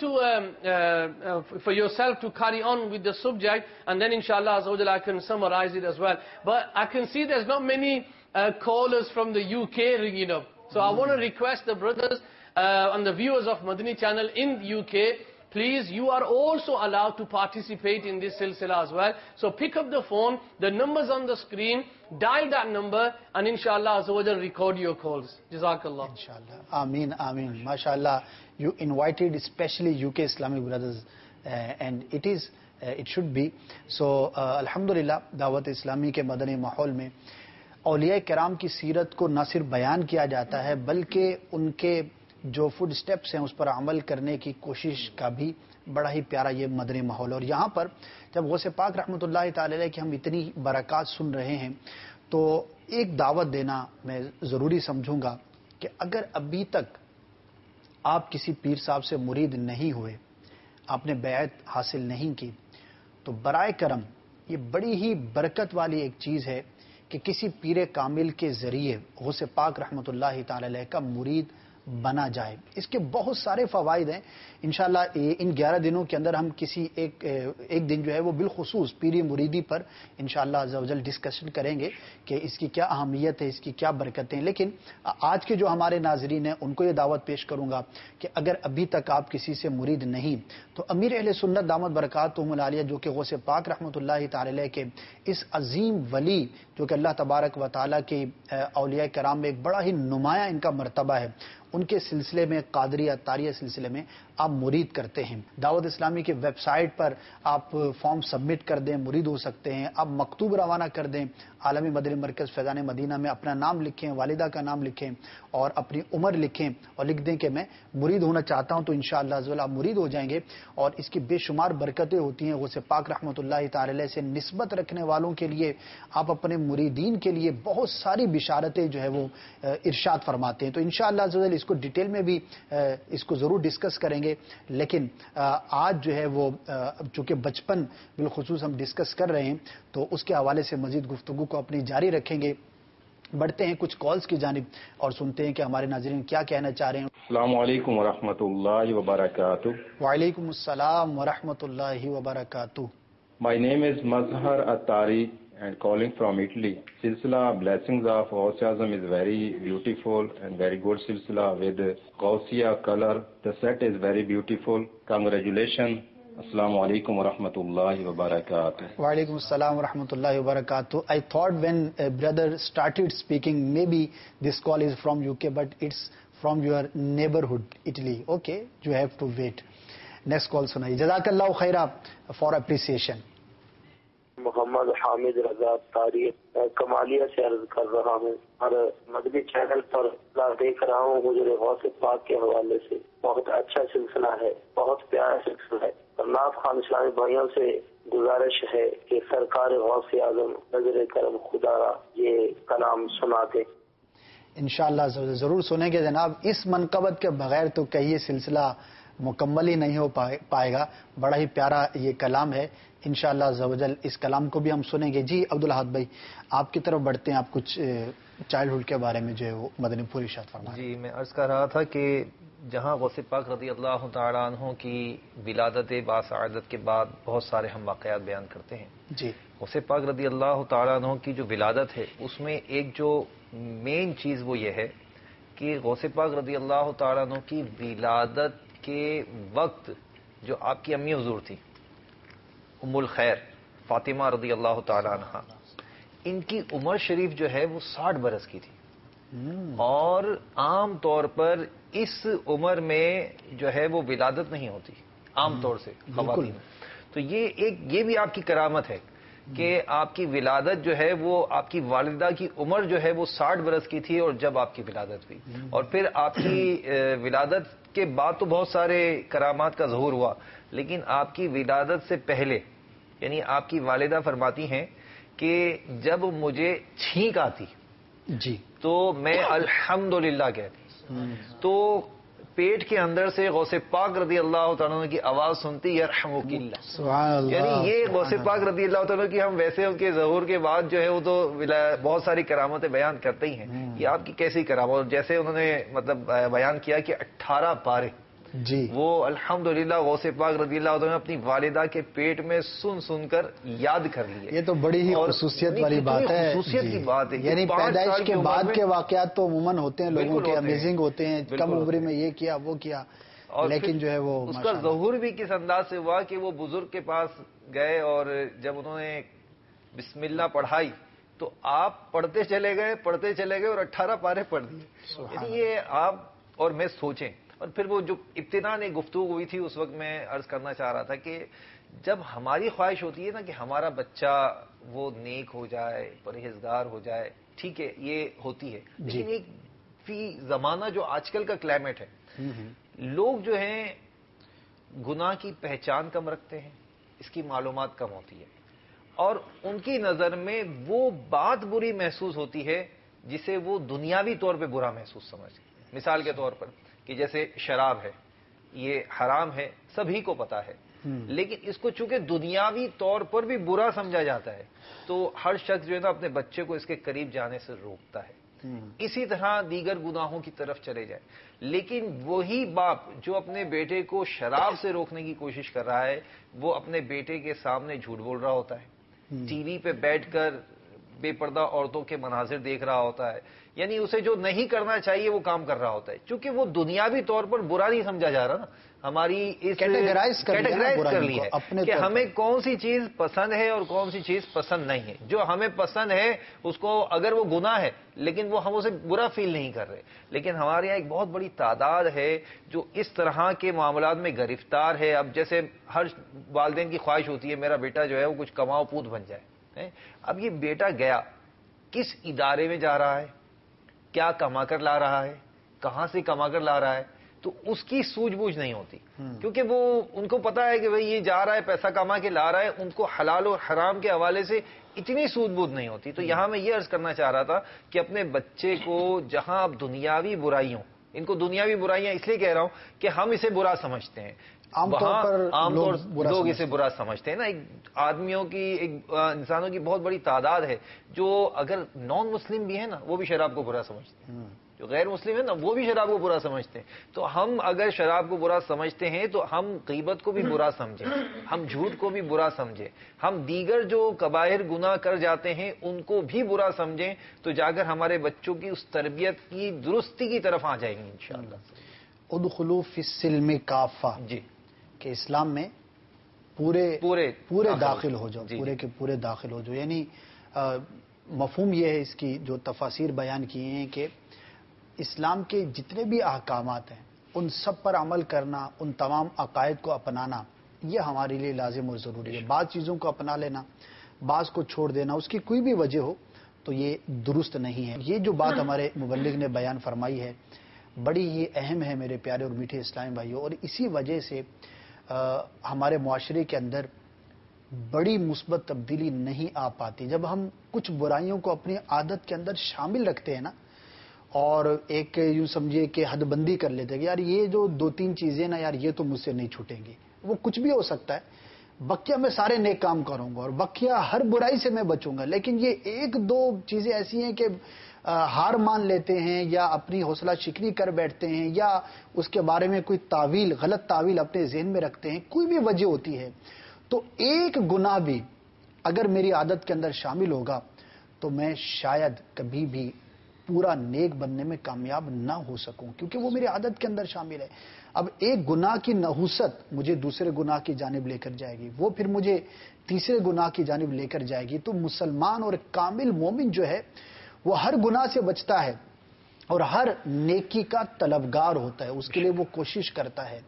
to, for yourself to carry on with the subject, and then inshallah azza wa jal, I can summarize it as well. But I can see there's not many callers from the UK ringing up. So I want to request the brothers and the viewers of Madani channel in the UK, please, you are also allowed to participate in this silsila as well. So pick up the phone, the number's on the screen, dial that number, and inshallah azza wa jal, record your calls. Jazakallah. Inshallah. Ameen, ameen. MashaAllah, you invited especially UK Islamic brothers, and it should be. So, alhamdulillah, Dawat Islami ke Madani mahol mein, اولیاء کرام کی سیرت کو نہ صرف بیان کیا جاتا ہے بلکہ ان کے جو فوڈ سٹیپس ہیں اس پر عمل کرنے کی کوشش کا بھی بڑا ہی پیارا یہ مدنی ماحول. اور یہاں پر جب غوث پاک رحمۃ اللہ تعالی علیہ کی ہم اتنی برکات سن رہے ہیں تو ایک دعوت دینا میں ضروری سمجھوں گا کہ اگر ابھی تک آپ کسی پیر صاحب سے مرید نہیں ہوئے, آپ نے بیعت حاصل نہیں کی, تو برائے کرم یہ بڑی ہی برکت والی ایک چیز ہے کہ کسی پیر کامل کے ذریعے غوث پاک رحمۃ اللہ تعالی علیہ کا مرید بنا جائے. اس کے بہت سارے فوائد ہیں. انشاءاللہ ان 11 دنوں کے اندر ہم کسی ایک دن جو ہے وہ بالخصوص پیری مریدی پر انشاءاللہ عز و جل ڈسکشن کریں گے کہ اس کی کیا اہمیت ہے, اس کی کیا برکتیں. لیکن آج کے جو ہمارے ناظرین ہیں ان کو یہ دعوت پیش کروں گا کہ اگر ابھی تک آپ کسی سے مرید نہیں تو امیر اہل سنت دامت برکاتہم العالیہ جو کہ غوث پاک رحمۃ اللہ تعالی علیہ کے اس عظیم ولی جو کہ اللہ تبارک و تعالیٰ کے اولیاء کرام میں ایک بڑا ہی نمایاں ان کا مرتبہ ہے, ان کے سلسلے میں قادریہ تاریہ سلسلے میں آپ مرید کرتے ہیں. دعوت اسلامی کے ویب سائٹ پر آپ فارم سبمٹ کر دیں, مرید ہو سکتے ہیں. آپ مکتوب روانہ کر دیں عالمی مدنی مرکز فیضان مدینہ میں, اپنا نام لکھیں, والدہ کا نام لکھیں اور اپنی عمر لکھیں اور لکھ دیں کہ میں مرید ہونا چاہتا ہوں, تو انشاءاللہ عز و جل آپ مرید ہو جائیں گے. اور اس کی بے شمار برکتیں ہوتی ہیں. غوث پاک رحمۃ اللہ تعالی علیہ سے نسبت رکھنے والوں کے لیے آپ اپنے مریدین کے لیے بہت ساری بشارتیں جو ہے وہ ارشاد فرماتے ہیں. تو انشاءاللہ عز و جل اس کو ڈیٹیل میں بھی اس کو ضرور ڈسکس کریں گے. لیکن آج جو ہے وہ چونکہ بچپن بالخصوص ہم ڈسکس کر رہے ہیں تو اس کے حوالے سے مزید گفتگو کو اپنی جاری رکھیں گے. بڑھتے ہیں کچھ کالز کی جانب اور سنتے ہیں کہ ہمارے ناظرین کیا کہنا چاہ رہے ہیں. السلام علیکم ورحمۃ اللہ وبرکاتہ. وعلیکم السلام ورحمۃ اللہ وبرکاتہ. My name is Mazhar Attari and calling from Italy. Silsila Blessings of Ghaus Azam is very beautiful and very good silsila with Gausiya color. The set is very beautiful. Congratulations. Assalamu alaikum wa rahmatullahi wa barakatuh. Wa alaikum assalam wa rahmatullahi wa barakatuh. I thought when a brother started speaking, maybe this call is from UK, but it's from your neighborhood, Italy. Okay, you have to wait. Next call sunai. Jazakallahu khaira for appreciation. محمد حامد رضا تاریخ کمالیہ سے عرض کر رہا ہوں اور مدنی channel پر دیکھ رہا ہوں. حضور غوث پاک کے حوالے سے بہت اچھا سلسلہ ہے, بہت پیارا سلسلہ ہے. اور ناف خان اسلامی بھائیوں سے گزارش ہے کہ سرکار غوث اعظم نظر کرم خدا یہ کلام سنا دیں. انشاءاللہ ضرور سنیں گے جناب. اس منقبت کے بغیر تو کہیں یہ سلسلہ مکمل ہی نہیں ہو پائے گا. بڑا ہی پیارا یہ کلام ہے. انشاءاللہ عز و جل اس کلام کو بھی ہم سنیں گے. جی عبدالحاد بھائی آپ کی طرف بڑھتے ہیں. آپ کچھ چائلڈ کے بارے میں جو ہے وہ مدنی پور ارشاد فرمائیں. جی میں عرض کر رہا تھا کہ جہاں غوث پاک رضی اللہ تعالیٰ عنہ کی ولادت باسعادت کے بعد بہت سارے ہم واقعات بیان کرتے ہیں. جی غوث پاک رضی اللہ تعالیٰ عنہ کی جو ولادت ہے اس میں ایک جو مین چیز وہ یہ ہے کہ غوث پاک رضی اللہ تعالیٰ عنہ کی ولادت کے وقت جو آپ کی امی حضور تھی ام الخیر فاطمہ رضی اللہ تعالیٰ عنہ, ان کی عمر شریف جو ہے وہ 60 برس کی تھی. اور عام طور پر اس عمر میں جو ہے وہ ولادت نہیں ہوتی عام طور سے خواتین. تو یہ بھی آپ کی کرامت ہے کہ آپ کی ولادت جو ہے وہ آپ کی والدہ کی عمر جو ہے وہ 60 برس کی تھی اور جب آپ کی ولادت ہوئی، اور پھر آپ کی ولادت کے بعد تو بہت سارے کرامات کا ظہور ہوا، لیکن آپ کی ولادت سے پہلے یعنی آپ کی والدہ فرماتی ہیں کہ جب مجھے چھینک آتی جی تو میں الحمدللہ کہتی، تو پیٹ کے اندر سے غوث پاک رضی اللہ تعالیٰ عنہ کی آواز سنتی یرحمک اللہ، سبحان اللہ، یعنی یہ غوث پاک رضی اللہ تعالیٰ کی ہم ویسے ان کے ظہور کے بعد جو ہے وہ تو بہت ساری کرامتیں بیان کرتے ہی ہیں، یہ آپ کی کیسی کرامت، جیسے انہوں نے مطلب بیان کیا کہ 18 پارے جی وہ الحمدللہ غوث پاک رضی اللہ عنہ نے اپنی والدہ کے پیٹ میں سن کر یاد کر لیے. یہ تو بڑی ہی خصوصیت والی بات ہے، خصوصیت کی بات ہے، یعنی 5 پیدائش سال کے کی بعد عمر میں کے واقعات تو عموماً ہوتے ہیں لوگوں کے، امیزنگ ہوتے ہیں، کم عمر میں یہ کیا وہ کیا، لیکن جو ہے وہ اس کا ظہور بھی کس انداز سے ہوا کہ وہ بزرگ کے پاس گئے اور جب انہوں نے بسم اللہ پڑھائی تو آپ پڑھتے چلے گئے اور 18 پارے پڑھ دیے. یعنی یہ آپ اور میں سوچیں. اور پھر وہ جو ابتدا نے گفتگو ہوئی تھی اس وقت میں عرض کرنا چاہ رہا تھا کہ جب ہماری خواہش ہوتی ہے نا کہ ہمارا بچہ وہ نیک ہو جائے، پرہیزگار ہو جائے، ٹھیک ہے یہ ہوتی ہے، لیکن ایک فی زمانہ جو آج کل کا کلائمیٹ ہے، لوگ جو ہیں گناہ کی پہچان کم رکھتے ہیں، اس کی معلومات کم ہوتی ہے، اور ان کی نظر میں وہ بات بری محسوس ہوتی ہے جسے وہ دنیاوی طور پہ برا محسوس سمجھتے ہیں. مثال کے طور پر کہ جیسے شراب ہے، یہ حرام ہے، سبھی کو پتا ہے، لیکن اس کو چونکہ دنیاوی طور پر بھی برا سمجھا جاتا ہے تو ہر شخص جو ہے نا اپنے بچے کو اس کے قریب جانے سے روکتا ہے. اسی طرح دیگر گناہوں کی طرف چلے جائے، لیکن وہی باپ جو اپنے بیٹے کو شراب سے روکنے کی کوشش کر رہا ہے وہ اپنے بیٹے کے سامنے جھوٹ بول رہا ہوتا ہے، ٹی وی پہ بیٹھ کر بے پردہ عورتوں کے مناظر دیکھ رہا ہوتا ہے، یعنی اسے جو نہیں کرنا چاہیے وہ کام کر رہا ہوتا ہے، چونکہ وہ دنیاوی طور پر برا نہیں سمجھا جا رہا نا. ہماری اس کیٹیگرائز کر لی ہے کہ ہمیں کون سی چیز پسند ہے اور کون سی چیز پسند نہیں ہے. جو ہمیں پسند ہے اس کو اگر وہ گناہ ہے لیکن وہ ہم اسے برا فیل نہیں کر رہے، لیکن ہمارے یہاں ایک بہت بڑی تعداد ہے جو اس طرح کے معاملات میں گرفتار ہے. اب جیسے ہر والدین کی خواہش ہوتی ہے میرا بیٹا جو ہے وہ کچھ کماؤ پوت بن جائے. اب یہ بیٹا گیا کس ادارے میں جا رہا ہے، کیا کما کر لا رہا ہے، کہاں سے کما کر لا رہا ہے، تو اس کی سوجھ بوجھ نہیں ہوتی، کیونکہ وہ ان کو پتا ہے کہ بھئی یہ جا رہا ہے پیسہ کما کے لا رہا ہے، ان کو حلال و حرام کے حوالے سے اتنی سوجھ بوجھ نہیں ہوتی. تو یہاں میں یہ عرض کرنا چاہ رہا تھا کہ اپنے بچے کو جہاں اب دنیاوی برائیوں، ان کو دنیاوی برائیاں اس لیے کہہ رہا ہوں کہ ہم اسے برا سمجھتے ہیں، عام طور لوگ اسے برا سمجھتے ہیں نا. ایک آدمیوں کی انسانوں کی بہت بڑی تعداد ہے جو اگر نان مسلم بھی ہے نا وہ بھی شراب کو برا سمجھتے ہیں، جو غیر مسلم ہے نا وہ بھی شراب کو برا سمجھتے ہیں. تو ہم اگر شراب کو برا سمجھتے ہیں تو ہم غیبت کو بھی برا سمجھیں، ہم جھوٹ کو بھی برا سمجھیں، ہم دیگر جو کبائر گناہ کر جاتے ہیں ان کو بھی برا سمجھیں، تو جا کر ہمارے بچوں کی اس تربیت کی درستی کی طرف آ جائیں گے انشاءاللہ. ادخلوا فی السلم کافہ، جی، کہ اسلام میں پورے داخل ہو جاؤ، پورے کے پورے داخل ہو جاؤ. یعنی مفہوم یہ ہے اس کی جو تفاسیر بیان کیے ہیں کہ اسلام کے جتنے بھی احکامات ہیں ان سب پر عمل کرنا، ان تمام عقائد کو اپنانا یہ ہمارے لیے لازم اور ضروری ہے. بعض چیزوں کو اپنا لینا، بعض کو چھوڑ دینا، اس کی کوئی بھی وجہ ہو تو یہ درست نہیں ہے. یہ جو بات ہمارے مبلغ نے بیان فرمائی ہے بڑی ہی اہم ہے میرے پیارے اور میٹھے اسلامی بھائیوں، اور اسی وجہ سے ہمارے معاشرے کے اندر بڑی مثبت تبدیلی نہیں آ پاتی. جب ہم کچھ برائیوں کو اپنی عادت کے اندر شامل رکھتے ہیں نا، اور ایک یوں سمجھیے کہ حد بندی کر لیتے ہیں کہ یار یہ جو 2-3 چیزیں نا یار یہ تو مجھ سے نہیں چھوٹیں گی، وہ کچھ بھی ہو سکتا ہے، بقیہ میں سارے نیک کام کروں گا اور بقیہ ہر برائی سے میں بچوں گا، لیکن یہ 1-2 چیزیں ایسی ہیں کہ ہار مان لیتے ہیں یا اپنی حوصلہ شکنی کر بیٹھتے ہیں یا اس کے بارے میں کوئی تعویل، غلط تعویل اپنے ذہن میں رکھتے ہیں، کوئی بھی وجہ ہوتی ہے، تو ایک گناہ بھی اگر میری عادت کے اندر شامل ہوگا تو میں شاید کبھی بھی پورا نیک بننے میں کامیاب نہ ہو سکوں، کیونکہ وہ میری عادت کے اندر شامل ہے. اب ایک گناہ کی نحوست مجھے دوسرے گناہ کی جانب لے کر جائے گی، وہ پھر مجھے تیسرے گناہ کی جانب لے کر جائے گی. تو مسلمان اور کامل مومن جو ہے وہ ہر گناہ سے بچتا ہے اور ہر نیکی کا طلبگار ہوتا ہے، اس کے لیے وہ کوشش کرتا ہے.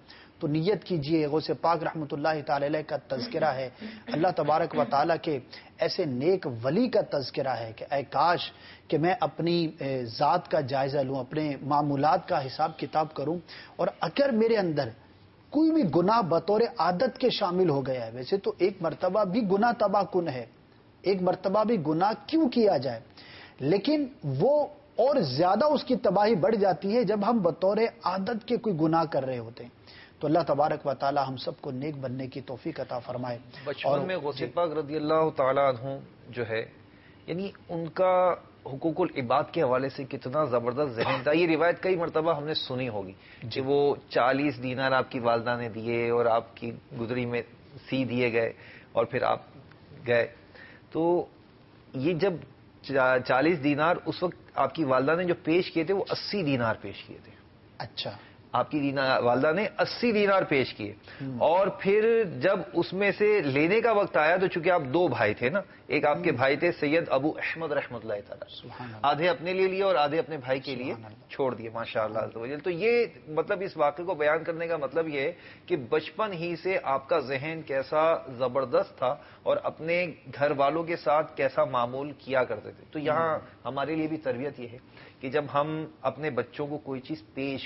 تو نیت کیجئے غوث پاک رحمۃ اللہ تعالی علیہ کا تذکرہ ہے، اللہ تبارک و تعالیٰ کے ایسے نیک ولی کا تذکرہ ہے کہ اے کاش کہ میں اپنی ذات کا جائزہ لوں، اپنے معمولات کا حساب کتاب کروں، اور اگر میرے اندر کوئی بھی گناہ بطور عادت کے شامل ہو گیا ہے، ویسے تو ایک مرتبہ بھی گناہ تباہ کن ہے، ایک مرتبہ بھی گناہ کیوں کیا جائے، لیکن وہ اور زیادہ اس کی تباہی بڑھ جاتی ہے جب ہم بطور عادت کے کوئی گناہ کر رہے ہوتے ہیں. تو اللہ تبارک و تعالی ہم سب کو نیک بننے کی توفیق عطا فرمائے. بچپن میں غوث پاک رضی اللہ تعالیٰ عنہ جو ہے، یعنی ان کا حقوق العباد کے حوالے سے کتنا زبردست ذہن تھا. یہ روایت کئی مرتبہ ہم نے سنی ہوگی کہ وہ 40 دینار آپ کی والدہ نے دیے اور آپ کی گدری میں سی دیے گئے اور پھر آپ گئے. تو یہ جب 40 دینار اس وقت آپ کی والدہ نے جو پیش کیے تھے وہ 80 دینار پیش کیے تھے. اچھا، آپ کی والدہ نے 80 دینار پیش کیے، اور پھر جب اس میں سے لینے کا وقت آیا تو چونکہ آپ 2 بھائی تھے نا، ایک آپ کے بھائی تھے سید ابو احمد رحمۃ اللہ تعالی، آدھے اپنے لیے لیے اور آدھے اپنے بھائی کے لیے چھوڑ دیے. ماشاء اللہ عز و جل. تو یہ مطلب اس واقعے کو بیان کرنے کا مطلب یہ ہے کہ بچپن ہی سے آپ کا ذہن کیسا زبردست تھا اور اپنے گھر والوں کے ساتھ کیسا معمول کیا کرتے تھے. تو یہاں ہمارے لیے بھی تربیت یہ ہے کہ جب ہم اپنے بچوں کو کوئی چیز پیش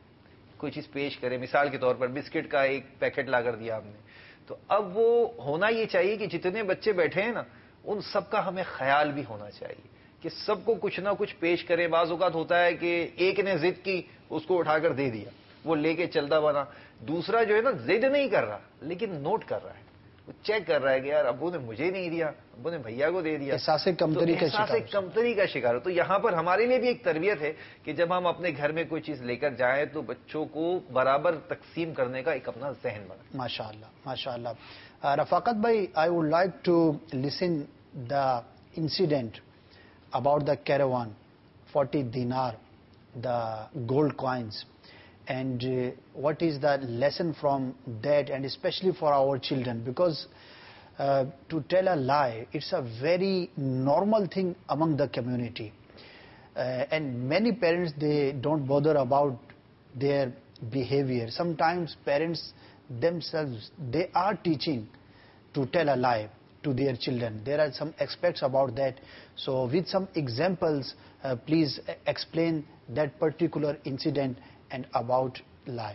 کریں، مثال کے طور پر بسکٹ کا ایک پیکٹ لا کر دیا ہم نے، تو اب وہ ہونا یہ چاہیے کہ جتنے بچے بیٹھے ہیں نا ان سب کا ہمیں خیال بھی ہونا چاہیے کہ سب کو کچھ نہ کچھ پیش کریں. بعض اوقات ہوتا ہے کہ ایک نے ضد کی، اس کو اٹھا کر دے دیا، وہ لے کے چلتا بنا. دوسرا جو ہے نا ضد نہیں کر رہا لیکن نوٹ کر رہا ہے، وہ چیک کر رہا ہے کہ یار ابو نے مجھے نہیں دیا، ابو نے بھیا کو دے دیا. احساس کمتری کا شکار. تو یہاں پر ہمارے لیے بھی ایک تربیت ہے کہ جب ہم اپنے گھر میں کوئی چیز لے کر جائیں تو بچوں کو برابر تقسیم کرنے کا ایک اپنا ذہن بنا. ماشاء اللہ، ماشاء اللہ. رفاقت بھائی، I would like to listen the incident about the caravan 40 دینار, the gold coins, and what is the lesson from that, and especially for our children, because to tell a lie, it's a very normal thing among the community, and many parents, they don't bother about their behavior. Sometimes parents themselves, they are teaching to tell a lie to their children. There are some aspects about that. So with some examples, please explain that particular incident and about lie.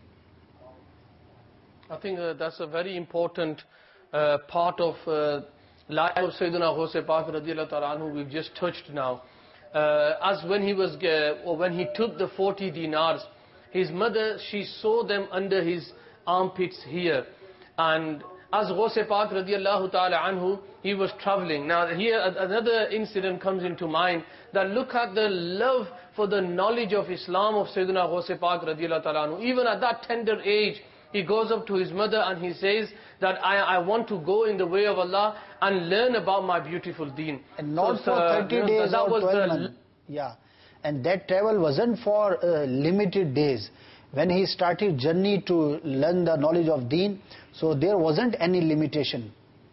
I think that's a very important part of life of Sayyidina Ghaus Pak radiyallahu ta'ala anhu we've just touched now. As when he took the 40 dinars, his mother, she saw them under his armpits here, and as Ghaus Pak radiyallahu ta'ala anhu, he was traveling. Now here another incident comes into mind, that look at the love for the knowledge of Islam of Sayyidina Ghaus Pak radiyallahu ta'ala anhu. Even at that tender age, he goes up to his mother and he says that I want to go in the way of Allah and learn about my beautiful deen. And not for 30 days that or was 12 months. Yeah. And that travel wasn't for limited days. When he started journey to learn the knowledge of deen, so there wasn't any limitation.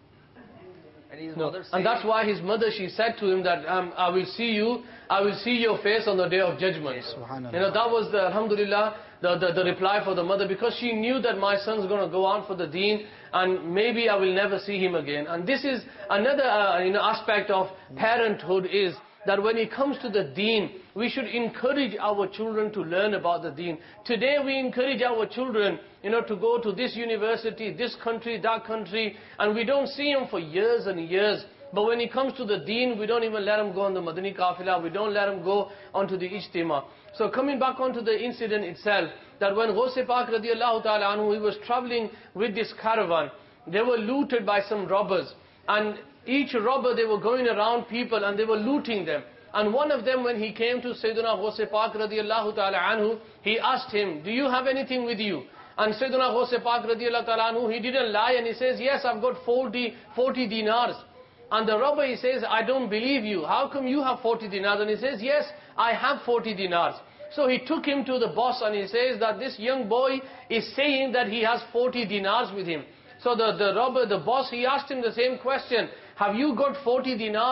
And that's why his mother, she said to him that I will see your face on the day of judgment. Yes, that was the, alhamdulillah, the reply for the mother, because she knew that my son's going to go on for the deen and maybe I will never see him again. And this is another aspect of parenthood, is that when it comes to the deen, we should encourage our children to learn about the deen. Today we encourage our children, to go to this university, this country, that country, and we don't see them for years and years. But when it comes to the deen, we don't even let them go on the Madani Qafila, we don't let them go onto the Ijtima. So coming back onto the incident itself, that when Ghaus Pak radiyallahu ta'ala anhu, he was traveling with this caravan, they were looted by some robbers, and each robber, they were going around people and they were looting them. And one of them, when he came to Sayyidina Ghaus Pak radiyallahu ta'ala anhu, he asked him, do you have anything with you? And Sayyidina Ghaus Pak radiyallahu ta'ala anhu, he didn't lie, and he says, yes, I've got 40 dinars. And the robber, he says, I don't believe you. How come you have 40 dinars? And he says, yes, I have 40 dinars. So he took him to the boss and he says that this young boy is saying that he has 40 dinars with him. So the robber, the boss, he asked him the same question, have you got 40 dinars?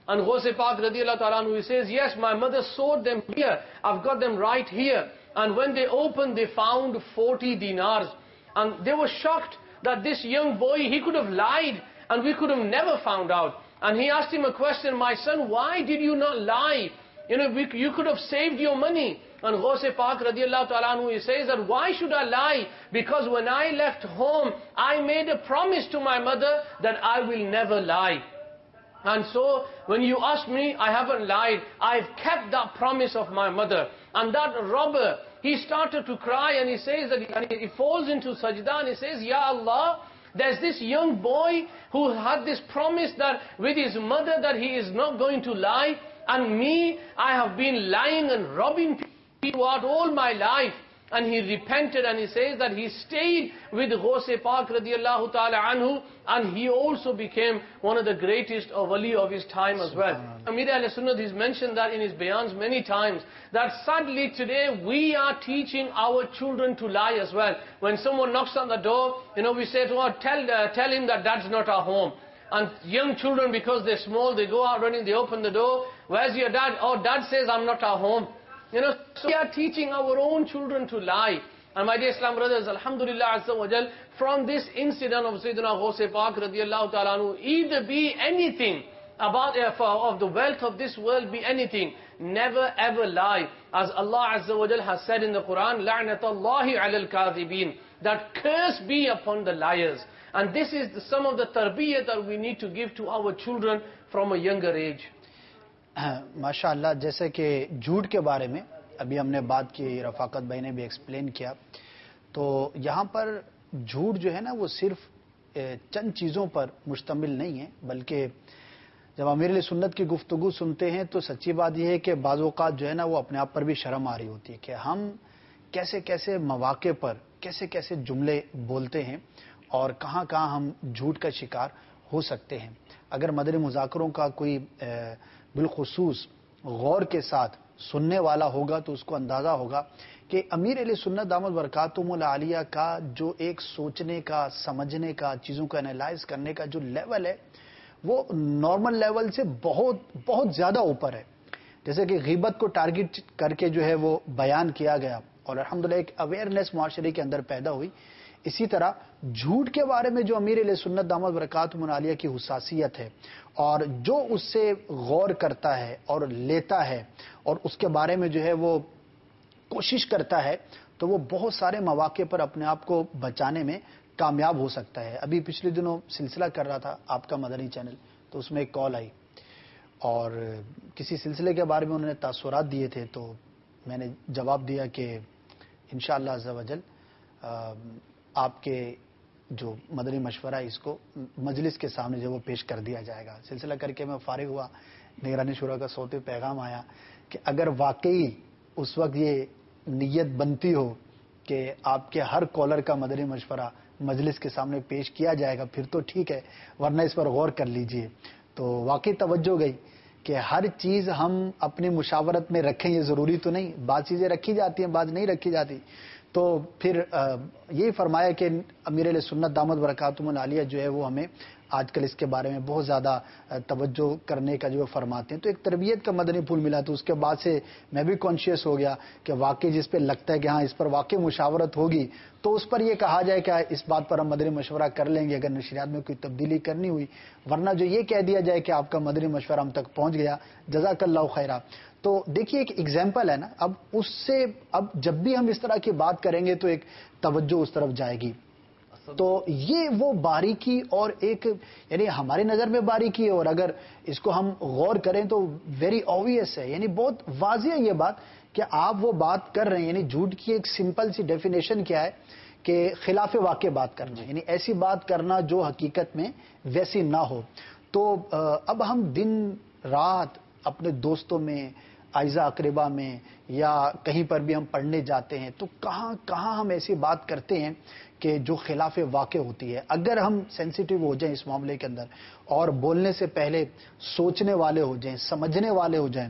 And Ghaus Pak radiallahu ta'ala anhu, he says, yes, my mother sewed them here. I've got them right here. And when they opened, they found 40 dinars. And they were shocked that this young boy, he could have lied and we could have never found out. And he asked him a question, my son, why did you not lie? You could have saved your money. And Ghaus Pak radiallahu ta'ala anhu, he says that why should I lie? Because when I left home, I made a promise to my mother that I will never lie. And so, when you ask me, I haven't lied. I've kept that promise of my mother. And that robber, he started to cry and he says that, and he falls into sajda and he says, Ya Allah, there's this young boy who had this promise that with his mother that he is not going to lie. And me, I have been lying and robbing people out all my life. And he repented and he says that he stayed with Ghaus Pak radiallahu ta'ala anhu, and he also became one of the greatest wali of his time as well. Amir al-Sunnah has mentioned that in his bayans many times, that sadly today we are teaching our children to lie as well. When someone knocks on the door, we say to her, tell him that dad's not at home. And young children, because they're small, they go out running, they open the door, where's your dad? Oh, dad says I'm not at home. So we are teaching our own children to lie. And my dear Islam brothers, alhamdulillah azza wa jal, from this incident of Sayyidina Ghaus Pak radiallahu ta'ala anhu, either be anything about of the wealth of this world, be anything, never ever lie. As Allah azza wa jal has said in the Quran, la'natallahi ala al-kadhibin, that curse be upon the liars. And this is some of the tarbiyah that we need to give to our children from a younger age. माशाअल्लाह, जैसे कि झूठ के बारे में अभी हमने बात की, रफाकत भाई ने भी एक्सप्लेन किया, तो यहाँ पर झूठ जो है ना वो सिर्फ चंद चीज़ों पर मुश्तमिल नहीं है, बल्कि जब अमीर सुन्नत की गुफ्तगू सुनते हैं तो सच्ची बात यह है कि बाज़ औक़ात जो है ना वो अपने आप पर भी शर्म आ रही होती है कि हम कैसे कैसे मौक़े पर कैसे कैसे जुमले बोलते हैं और कहाँ कहाँ हम झूठ का शिकार हो सकते हैं. अगर मदनी मुज़ाकरों का कोई बिलखुसूस गौर के साथ सुनने वाला होगा तो उसको अंदाज़ा होगा कि अमीर अहले सुन्नत दामद बरकातुहुमुल आलिया का जो एक सोचने का, समझने का, चीज़ों को एनालाइज करने का जो लेवल है वो नॉर्मल लेवल से बहुत बहुत ज़्यादा ऊपर है. जैसे कि ग़ीबत को टारगेट करके जो है वो बयान किया गया और अल्हम्दुलिल्लाह एक अवेयरनेस मुआशरे के अंदर पैदा हुई, इसी तरह झूठ के बारे में जो अमीर अहले सुन्नत दामद बरकातुहुमुल आलिया की हुसासियत है और जो उससे गौर करता है और लेता है और उसके बारे में जो है वो कोशिश करता है, तो वो बहुत सारे मौक़े पर अपने आप को बचाने में कामयाब हो सकता है. अभी पिछले दिनों सिलसिला कर रहा था आपका मदनी चैनल, तो उसमें एक कॉल आई और किसी सिलसिले के बारे में उन्होंने तासुरात दिए थे, तो मैंने जवाब दिया कि इंशाअल्लाह अज़्ज़ा वजल आपके जो मदनी मशवरा है इसको मजलिस के सामने जो वो पेश कर दिया जाएगा. सिलसिला करके मैं फारिग हुआ, निगरानी शुरा का सोते पैगाम आया कि अगर वाकई उस वक्त ये नीयत बनती हो कि आपके हर कॉलर का मदनी मशवरा मजलिस के सामने पेश किया जाएगा फिर तो ठीक है, वरना इस पर गौर कर लीजिए. तो वाकई तवज्जो गई कि हर चीज़ हम अपनी मुशावरत में रखें ये ज़रूरी तो नहीं, बाद चीज़ें रखी जाती हैं, बाद नहीं रखी जाती. तो फिर यही फरमाया कि अमीर अहले सुन्नत दामद बरकातुहुमुल आलिया जो है वो हमें आजकल इसके बारे में बहुत ज़्यादा तवज्जो करने का जो फरमाते हैं. तो एक तरबियत का मदनी फूल मिला, तो उसके बाद से मैं भी कॉन्शियस हो गया कि वाकई जिस पे लगता है कि हाँ इस पर वाकई मुशावरत होगी तो उस पर यह कहा जाए कि इस बात पर हम मदनी मशवरा कर लेंगे अगर नशरियात में कोई तब्दीली करनी हुई, वरना जो ये कह दिया जाए कि आपका मदनी मशवरा हम तक पहुँच गया, जज़ाकल्लाहु खैरा. तो देखिए एक एग्जाम्पल है ना, अब उससे अब जब भी हम इस तरह की बात करेंगे तो एक तवज्जो उस तरफ जाएगी. तो ये वो बारीकी और एक यानी हमारी नज़र में बारीकी है और अगर इसको हम गौर करें तो वेरी ऑब्वियस है, यानी बहुत वाज़ेह है ये बात कि आप वो बात कर रहे हैं. यानी झूठ की एक सिंपल सी डेफिनेशन क्या है कि खिलाफ वाक़े बात करना, यानी ऐसी बात करना जो हकीकत में वैसी ना हो. तो अब हम दिन रात अपने दोस्तों में, आइज़ा अकरबा में या कहीं पर भी हम पढ़ने जाते हैं तो कहाँ कहाँ हम ऐसी बात करते हैं कि जो खिलाफ वाक़े होती है. अगर हम सेंसिटिव हो जाएं इस मामले के अंदर और बोलने से पहले सोचने वाले हो जाएं, समझने वाले हो जाएं,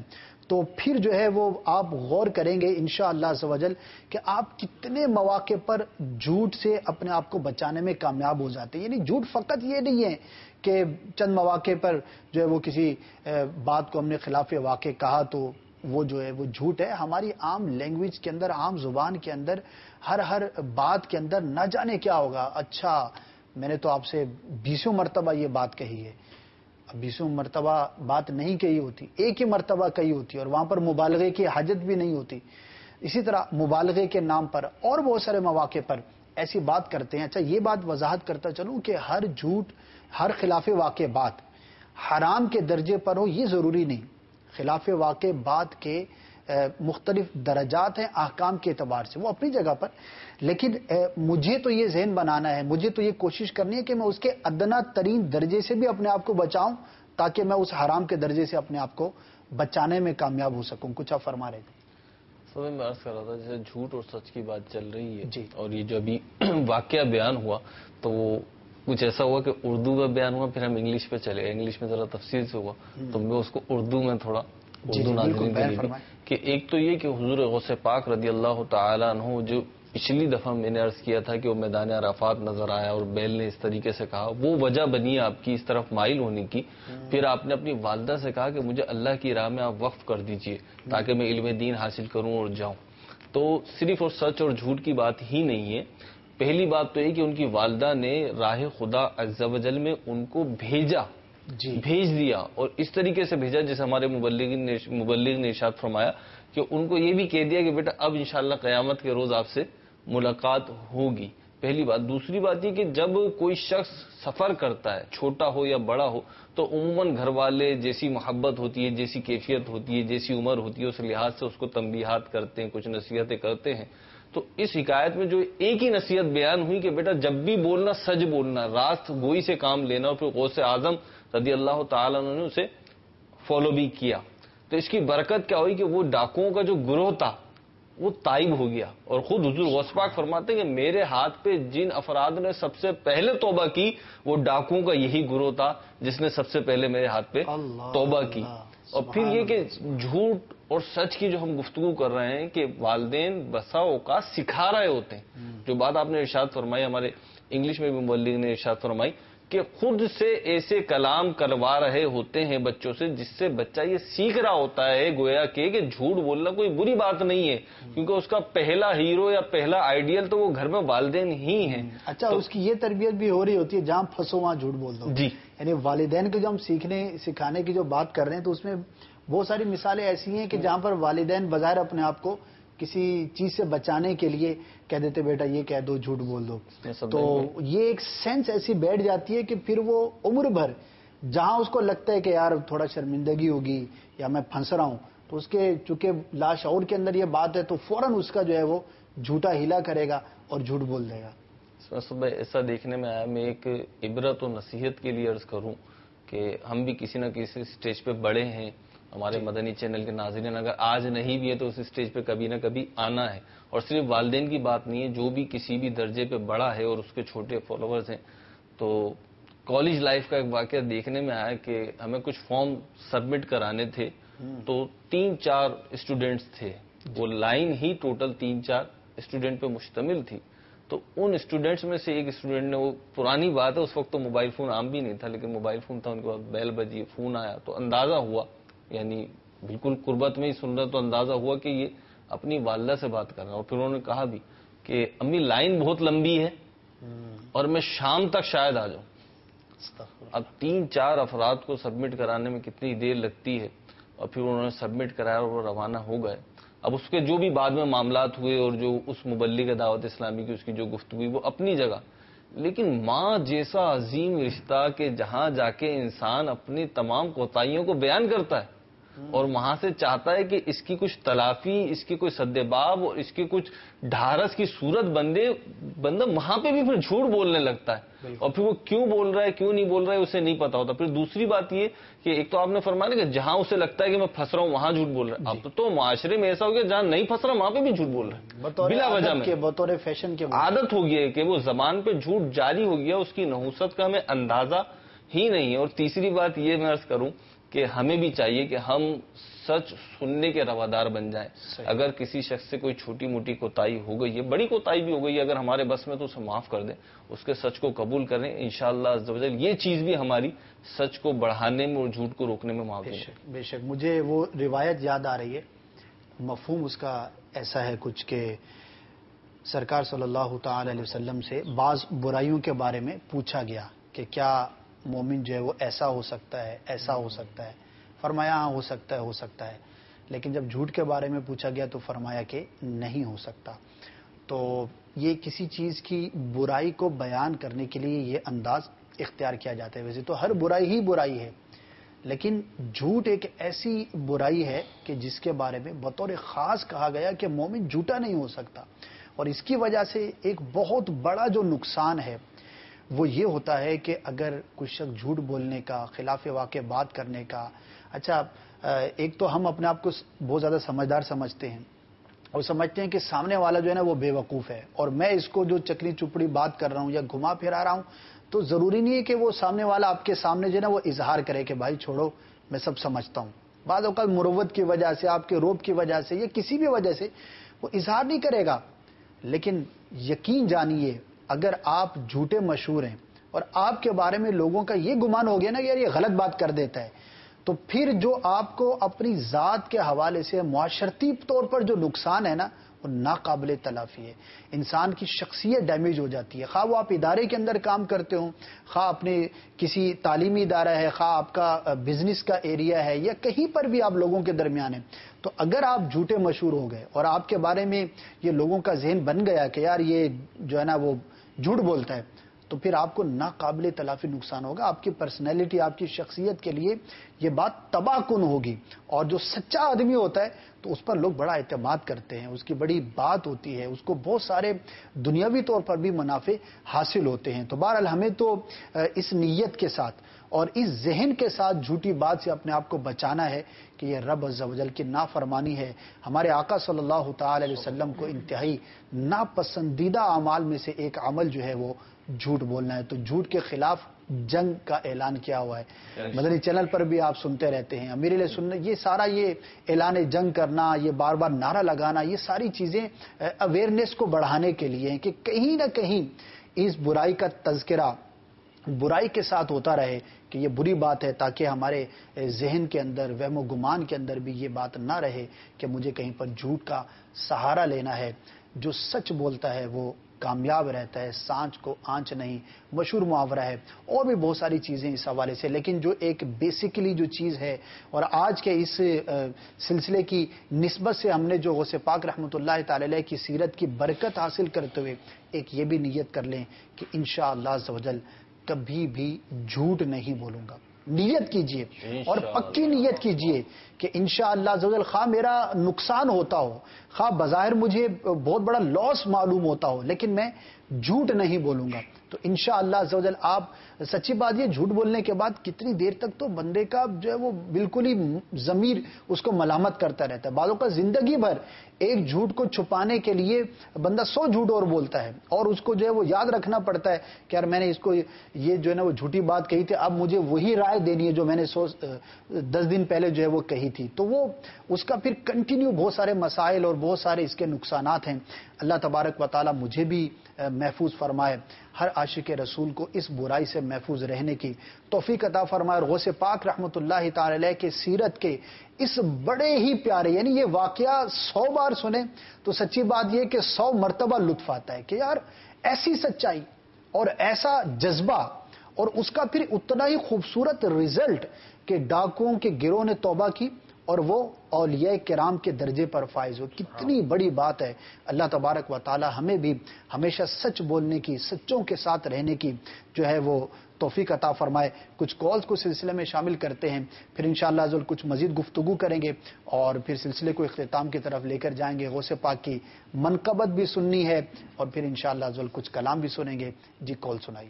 تو پھر جو ہے وہ آپ غور کریں گے انشاءاللہ عز و جل کہ آپ کتنے مواقع پر جھوٹ سے اپنے آپ کو بچانے میں کامیاب ہو جاتے ہیں. یعنی جھوٹ فقط یہ نہیں ہے کہ چند مواقع پر جو ہے وہ کسی بات کو ہم نے خلاف واقع کہا تو وہ جو ہے وہ جھوٹ ہے. ہماری عام لینگویج کے اندر، عام زبان کے اندر، ہر بات کے اندر نہ جانے کیا ہوگا. اچھا میں نے تو آپ سے 20 مرتبہ یہ بات کہی ہے. اب 20 مرتبہ بات نہیں کہی ہوتی، ایک ہی مرتبہ کہی ہوتی اور وہاں پر مبالغے کی حاجت بھی نہیں ہوتی. اسی طرح مبالغے کے نام پر اور بہت سارے مواقع پر ایسی بات کرتے ہیں. اچھا یہ بات وضاحت کرتا چلوں کہ ہر جھوٹ، ہر خلاف واقع بات حرام کے درجے پر ہو یہ ضروری نہیں. خلاف واقع بات کے مختلف درجات ہیں احکام کے اعتبار سے، وہ اپنی جگہ پر. لیکن مجھے تو یہ ذہن بنانا ہے، مجھے تو یہ کوشش کرنی ہے کہ میں اس کے ادنا ترین درجے سے بھی اپنے آپ کو بچاؤں تاکہ میں اس حرام کے درجے سے اپنے آپ کو بچانے میں کامیاب ہو سکوں. کچھ آپ فرما رہے تھے. سب میں عرض کر رہا تھا جیسے جھوٹ اور سچ کی بات چل رہی ہے جی. اور یہ جو ابھی واقعہ بیان ہوا تو وہ کچھ ایسا ہوا کہ اردو میں بیان ہوا، پھر ہم انگلش پہ چلے گئے. انگلش میں ذرا تفصیل سے ہوا تو میں اس کو اردو میں تھوڑا اردو ناظرین کے لیے کہ ایک تو یہ کہ حضور غوث پاک رضی اللہ تعالیٰ عنہ جو پچھلی دفعہ میں نے عرض کیا تھا کہ وہ میدان عرفات نظر آیا اور بیل نے اس طریقے سے کہا، وہ وجہ بنی آپ کی اس طرف مائل ہونے کی. پھر آپ نے اپنی والدہ سے کہا کہ مجھے اللہ کی راہ میں آپ وقف کر دیجئے تاکہ میں علم دین حاصل کروں اور جاؤں. تو صرف اور سچ اور جھوٹ کی بات ہی نہیں ہے. پہلی بات تو یہ کہ ان کی والدہ نے راہ خدا عز و جل میں ان کو بھیج دیا اور اس طریقے سے بھیجا جیسے ہمارے مبلغ نے ارشاد فرمایا کہ ان کو یہ بھی کہہ دیا کہ بیٹا اب انشاءاللہ قیامت کے روز آپ سے ملاقات ہوگی. پہلی بات. دوسری بات یہ کہ جب کوئی شخص سفر کرتا ہے چھوٹا ہو یا بڑا ہو تو عموماً گھر والے جیسی محبت ہوتی ہے، جیسی کیفیت ہوتی ہے، جیسی عمر ہوتی ہے اس لحاظ سے اس کو تنبیہات کرتے ہیں، کچھ نصیحتیں کرتے ہیں. تو اس حکایت میں جو ایک ہی نصیحت بیان ہوئی کہ بیٹا جب بھی بولنا سچ بولنا، راست گوئی سے کام لینا. اور پھر غوث اعظم رضی اللہ تعالیٰ عنہ نے اسے فالو بھی کیا. تو اس کی برکت کیا ہوئی کہ وہ ڈاکوؤں کا جو گروہ تھا وہ تائب ہو گیا. اور خود حضور غوث پاک فرماتے ہیں کہ میرے ہاتھ پہ جن افراد نے سب سے پہلے توبہ کی وہ ڈاکوؤں کا یہی گروہ تھا جس نے سب سے پہلے میرے ہاتھ پہ توبہ کی. اور پھر یہ کہ جھوٹ اور سچ کی جو ہم گفتگو کر رہے ہیں کہ والدین بسا اوقات سکھا رہے ہوتے ہیں. جو بات آپ نے ارشاد فرمائی، ہمارے انگلش میں بھی مبلغ نے ارشاد فرمائی کہ خود سے ایسے کلام کروا رہے ہوتے ہیں بچوں سے جس سے بچہ یہ سیکھ رہا ہوتا ہے گویا کہ جھوٹ بولنا کوئی بری بات نہیں ہے، کیونکہ اس کا پہلا ہیرو یا پہلا آئیڈیل تو وہ گھر میں والدین ہی ہیں. اچھا اس کی یہ تربیت بھی ہو رہی ہوتی ہے جہاں پھنسو وہاں جھوٹ بول دو. جی. یعنی والدین کو جو ہم سکھانے کی جو بات کر رہے ہیں تو اس میں بہت ساری مثالیں ایسی ہیں کہ جہاں پر والدین بظاہر اپنے آپ کو کسی چیز سے بچانے کے لیے کہہ دیتے بیٹا یہ کہہ دو، جھوٹ بول دو. تو یہ ایک سینس ایسی بیٹھ جاتی ہے کہ پھر وہ عمر بھر جہاں اس کو لگتا ہے کہ یار تھوڑا شرمندگی ہوگی یا میں پھنس رہا ہوں تو اس کے چونکہ لاشعور کے اندر یہ بات ہے تو فوراً اس کا جو ہے وہ جھوٹا ہیلا کرے گا اور جھوٹ بول دے گا. صبح ایسا دیکھنے میں آیا، میں ایک عبرت و نصیحت کے لیے عرض کروں کہ ہم بھی کسی نہ کسی سٹیج پہ بڑے ہیں. ہمارے مدنی چینل کے ناظرین اگر آج نہیں بھی ہے تو اس سٹیج پہ کبھی نہ کبھی آنا ہے. اور صرف والدین کی بات نہیں ہے، جو بھی کسی بھی درجے پہ بڑا ہے اور اس کے چھوٹے فالوورز ہیں. تو کالج لائف کا ایک واقعہ دیکھنے میں آیا کہ ہمیں کچھ فارم سبمٹ کرانے تھے تو 3-4 اسٹوڈنٹس تھے. وہ لائن ہی ٹوٹل 3-4 اسٹوڈنٹ پہ مشتمل تھی. تو ان اسٹوڈنٹس میں سے ایک اسٹوڈنٹ نے، وہ پرانی بات ہے اس وقت تو موبائل فون عام بھی نہیں تھا لیکن موبائل فون تھا، ان کے بعد بیل بجی، فون آیا تو اندازہ ہوا، یعنی بالکل قربت میں ہی سن رہا تو اندازہ ہوا کہ یہ اپنی والدہ سے بات کر رہا. اور پھر انہوں نے کہا بھی کہ امی لائن بہت لمبی ہے اور میں شام تک شاید آ جاؤں. اب 3-4 افراد کو سبمٹ کرانے میں کتنی دیر لگتی ہے. اور پھر انہوں نے سبمٹ کرایا اور وہ روانہ ہو گئے. اب اس کے جو بھی بعد میں معاملات ہوئے اور جو اس مبلغ دعوت اسلامی کی اس کی جو گفتگو ہوئی وہ اپنی جگہ، لیکن ماں جیسا عظیم رشتہ کہ جہاں جا کے انسان اپنی تمام کوتاہیوں کو بیان کرتا ہے اور وہاں سے چاہتا ہے کہ اس کی کچھ تلافی، اس کی کوئی سد باب اور اس کی کچھ ڈھارس کی صورت بندہ وہاں پہ بھی پھر جھوٹ بولنے لگتا ہے. اور پھر وہ کیوں بول رہا ہے کیوں نہیں بول رہا ہے اسے نہیں پتا ہوتا. پھر دوسری بات یہ کہ ایک تو آپ نے فرمایا کہ جہاں اسے لگتا ہے کہ میں پھنس رہا ہوں وہاں جھوٹ بول رہا ہے. اب تو معاشرے میں ایسا ہو گیا جہاں نہیں پھنس رہا وہاں پہ بھی جھوٹ بول رہا ہے بلا وجہ میں، بطور فیشن کے عادت ہو گئی ہے کہ وہ زبان پہ جھوٹ جاری ہو گیا، اس کی نحوست کا ہمیں اندازہ ہی نہیں ہے. اور تیسری بات یہ میں عرض کروں کہ ہمیں بھی چاہیے کہ ہم سچ سننے کے روادار بن جائیں. اگر کسی شخص سے کوئی چھوٹی موٹی کوتاہی ہو گئی ہے, بڑی کوتاہی بھی ہو گئی ہے, اگر ہمارے بس میں تو اسے معاف کر دیں, اس کے سچ کو قبول کریں. انشاءاللہ عز و جل یہ چیز بھی ہماری سچ کو بڑھانے میں اور جھوٹ کو روکنے میں معاون ہے. بے شک مجھے وہ روایت یاد آ رہی ہے, مفہوم اس کا ایسا ہے کچھ کہ سرکار صلی اللہ تعالی علیہ وسلم سے بعض برائیوں کے بارے میں پوچھا گیا کہ کیا مومن جو ہے وہ ایسا ہو سکتا ہے, ایسا ہو سکتا ہے. فرمایا ہاں ہو سکتا ہے. لیکن جب جھوٹ کے بارے میں پوچھا گیا تو فرمایا کہ نہیں ہو سکتا. تو یہ کسی چیز کی برائی کو بیان کرنے کے لیے یہ انداز اختیار کیا جاتا ہے. ویسے تو ہر برائی ہی برائی ہے, لیکن جھوٹ ایک ایسی برائی ہے کہ جس کے بارے میں بطور خاص کہا گیا کہ مومن جھوٹا نہیں ہو سکتا. اور اس کی وجہ سے ایک بہت بڑا جو نقصان ہے وہ یہ ہوتا ہے کہ اگر کچھ شخص جھوٹ بولنے کا, خلاف واقع بات کرنے کا, اچھا ایک تو ہم اپنے آپ کو بہت زیادہ سمجھدار سمجھتے ہیں اور سمجھتے ہیں کہ سامنے والا جو ہے نا وہ بے وقوف ہے, اور میں اس کو جو چکری چپڑی بات کر رہا ہوں یا گھما پھرا رہا ہوں تو ضروری نہیں ہے کہ وہ سامنے والا آپ کے سامنے جو ہے نا وہ اظہار کرے کہ بھائی چھوڑو میں سب سمجھتا ہوں. بعض اوقات مروت کی وجہ سے, آپ کے روب کی وجہ سے یا کسی بھی وجہ سے وہ اظہار نہیں کرے گا. لیکن یقین جانیے اگر آپ جھوٹے مشہور ہیں اور آپ کے بارے میں لوگوں کا یہ گمان ہو گیا نا کہ یار یہ غلط بات کر دیتا ہے, تو پھر جو آپ کو اپنی ذات کے حوالے سے معاشرتی طور پر جو نقصان ہے نا وہ ناقابل تلافی ہے. انسان کی شخصیت ڈیمیج ہو جاتی ہے, خواہ وہ آپ ادارے کے اندر کام کرتے ہوں, خواہ اپنے کسی تعلیمی ادارہ ہے, خواہ آپ کا بزنس کا ایریا ہے, یا کہیں پر بھی آپ لوگوں کے درمیان ہیں. تو اگر آپ جھوٹے مشہور ہو گئے اور آپ کے بارے میں یہ لوگوں کا ذہن بن گیا کہ یار یہ جو ہے نا وہ جھوٹ بولتا ہے, تو پھر آپ کو ناقابل تلافی نقصان ہوگا. آپ کی پرسنالٹی, آپ کی شخصیت کے لیے یہ بات تباہ کن ہوگی. اور جو سچا آدمی ہوتا ہے تو اس پر لوگ بڑا اعتماد کرتے ہیں, اس کی بڑی بات ہوتی ہے, اس کو بہت سارے دنیاوی طور پر بھی منافع حاصل ہوتے ہیں. تو بہرحال ہمیں تو اس نیت کے ساتھ اور اس ذہن کے ساتھ جھوٹی بات سے اپنے آپ کو بچانا ہے کہ یہ رب عز و جل کی نافرمانی ہے. ہمارے آقا صلی اللہ تعالی علیہ وسلم کو انتہائی ناپسندیدہ اعمال میں سے ایک عمل جو ہے وہ جھوٹ بولنا ہے. تو جھوٹ کے خلاف جنگ کا اعلان کیا ہوا ہے. مدنی چینل پر بھی آپ سنتے رہتے ہیں امیر علیہ سنت, یہ سارا یہ اعلان جنگ کرنا, یہ بار بار نعرہ لگانا, یہ ساری چیزیں اویئرنیس کو بڑھانے کے لیے ہیں کہ کہیں نہ کہیں اس برائی کا تذکرہ برائی کے ساتھ ہوتا رہے کہ یہ بری بات ہے, تاکہ ہمارے ذہن کے اندر, وہم و گمان کے اندر بھی یہ بات نہ رہے کہ مجھے کہیں پر جھوٹ کا سہارا لینا ہے. جو سچ بولتا ہے وہ کامیاب رہتا ہے, سانچ کو آنچ نہیں, مشہور محاورہ ہے. اور بھی بہت ساری چیزیں اس حوالے سے, لیکن جو ایک بیسیکلی جو چیز ہے, اور آج کے اس سلسلے کی نسبت سے ہم نے جو غوث پاک رحمۃ اللہ تعالی علیہ کی سیرت کی برکت حاصل کرتے ہوئے ایک یہ بھی نیت کر لیں کہ انشاءاللہ عز و جل کبھی بھی جھوٹ نہیں بولوں گا. نیت کیجئے اور پکی نیت کیجئے کہ انشاءاللہ عز و جل خواہ میرا نقصان ہوتا ہو, خواہ بظاہر مجھے بہت بڑا لاس معلوم ہوتا ہو, لیکن میں جھوٹ نہیں بولوں گا. تو انشاءاللہ عز و جل آپ, سچی بات یہ جھوٹ بولنے کے بعد کتنی دیر تک تو بندے کا جو ہے وہ بالکل ہی ضمیر اس کو ملامت کرتا رہتا ہے. بعضوں کا زندگی بھر ایک جھوٹ کو چھپانے کے لیے بندہ 100 جھوٹ اور بولتا ہے, اور اس کو جو ہے وہ یاد رکھنا پڑتا ہے کہ یار میں نے اس کو یہ جو ہے نا وہ جھوٹی بات کہی تھی, اب مجھے وہی رائے دینی ہے جو میں نے 10 دن پہلے جو ہے وہ کہی تھی. تو وہ اس کا پھر کنٹینیو بہت سارے مسائل اور بہت سارے اس کے نقصانات ہیں. اللہ تبارک و تعالی مجھے بھی محفوظ فرمائے, ہر عاشق رسول کو اس برائی سے محفوظ رہنے کی توفیق عطا فرمائے. اور غوث پاک رحمۃ اللہ تعالی علیہ کے سیرت کے اس بڑے ہی پیارے, یعنی یہ واقعہ 100 بار سنیں تو سچی بات یہ کہ 100 مرتبہ لطف آتا ہے کہ یار ایسی سچائی اور ایسا جذبہ, اور اس کا پھر اتنا ہی خوبصورت رزلٹ کہ ڈاکوؤں کے گروہ نے توبہ کی اور وہ اولیاء کرام کے درجے پر فائز ہو. کتنی بڑی بات ہے. اللہ تبارک و تعالی ہمیں بھی ہمیشہ سچ بولنے کی, سچوں کے ساتھ رہنے کی جو ہے وہ توفیق عطا فرمائے. کچھ کالز کو سلسلے میں شامل کرتے ہیں, پھر انشاءاللہ عزوجل کچھ مزید گفتگو کریں گے اور پھر سلسلے کو اختتام کی طرف لے کر جائیں گے. غوث پاک کی منقبت بھی سننی ہے اور پھر انشاءاللہ عزوجل کچھ کلام بھی سنیں گے. جی کال سنائیے.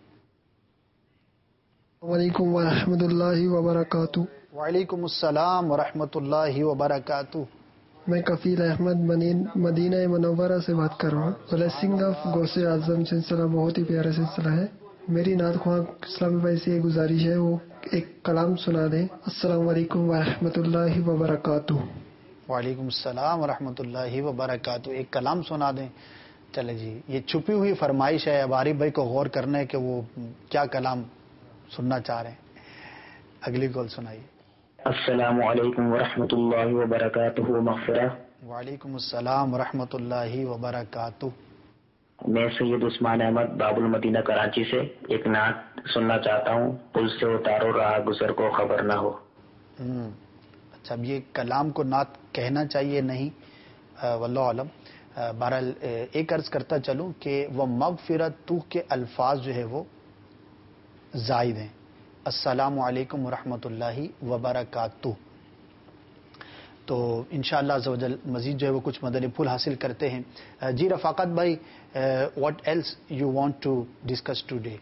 وعلیکم ورحمۃ اللہ وبرکاتہ. وعلیکم السلام ورحمۃ اللہ وبرکاتہ. میں کفیل احمد مدینہ منورہ سے بات کر رہا ہوں. بلیسنگ آف غوث اعظم سلسلہ بہت ہی پیارا سلسلہ ہے. मेरी नात ख्वां इस्लामी भाई से ये गुजारिश है वो एक कलाम सुना दें। अस्सलाम वालेकुम व रहमतुल्लाहि व बरकातुहू। वालेकुम सलाम व रहमतुल्लाहि व बरकातुहू। एक कलाम सुना दें। चले जी, ये छुपी हुई फरमाइश है, अब आरिफ भाई को गौर करना है कि वो क्या कलाम सुनना चाह रहे हैं। अगली कॉल सुनाइए। अस्सलामु अलैकुम व रहमतुल्लाहि व बरकातुहू। मग़फ़िरा। वालेकुम अस्सलाम व रहमतुल्लाहि व बरकातुहू। मैं सैयद उस्मान अहमद बाबुल मदीना कराची से एक नात सुनना चाहता हूँ। पुल से उतारो राह गुजर को खबर ना हो। अच्छा, अब ये कलाम को नात कहना चाहिए नहीं, वल्लाहु आलम। बहरहाल एक अर्ज करता चलूं कि वह मग़फ़िरत तू के अल्फाज जो है वो ज़ायद हैं। अस्सलामु अलैकुम व रहमतुल्लाहि व बरकातुहू। तो इंशाअल्लाह अज़्ज़ व जल मज़ीद जो है वो कुछ मदनी फूल हासिल करते हैं। जी रफ़ाक़त भाई, what else you want to discuss today?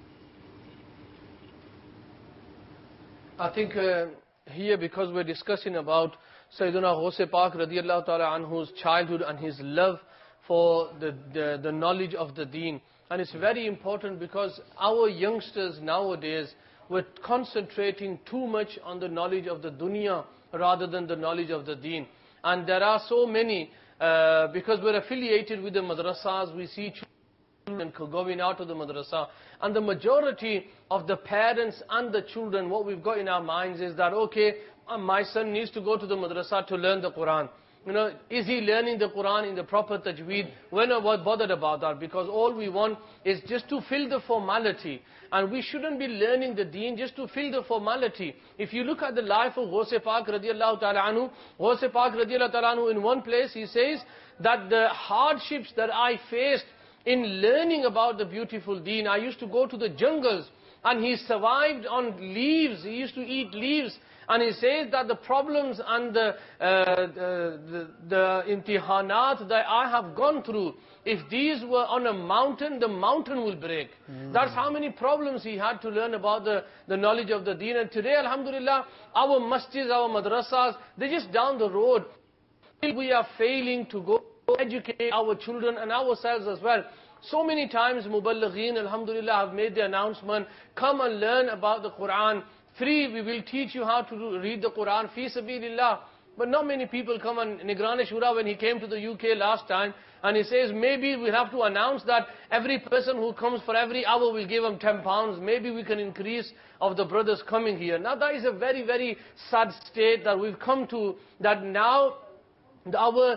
I think here, because we're discussing about Sayyidina Ghaus Pak radiyallahu ta'ala anhu's childhood and his love for the knowledge of the deen. And it's very important because our youngsters nowadays were concentrating too much on the knowledge of the dunya rather than the knowledge of the deen. And there are so many, because we're affiliated with the madrasas, we see children going out of the madrasa. And the majority of the parents and the children, what we've got in our minds is that, okay, my son needs to go to the madrasa to learn the Quran. You know, is he learning the Quran in the proper tajweed? We're not bothered about that, because all we want is just to fill the formality. And we shouldn't be learning the deen just to fill the formality. If you look at the life of Ghaus Pak radiallahu ta'ala anhu, Ghaus Pak radiallahu ta'ala anhu, in one place he says that the hardships that I faced in learning about the beautiful deen, I used to go to the jungles and he survived on leaves. He used to eat leaves. And he says that the problems and the imtihanat that I have gone through, if these were on a mountain, the mountain will break. That's how many problems he had to learn about the knowledge of the deen. And today, alhamdulillah, our masjids, our madrasas, they're just down the road. We are failing to go educate our children and ourselves as well. So many times Muballighin, alhamdulillah, have made the announcement, come and learn about the Quran. Free, we will teach you how to read the Quran, fi sabilillah. But not many people come. And Nigrani Shura, when he came to the UK last time, and he says, maybe we have to announce that every person who comes for every hour, we'll give him £10. Maybe we can increase of the brothers coming here. Now that is a very, very sad state that we've come to, that now the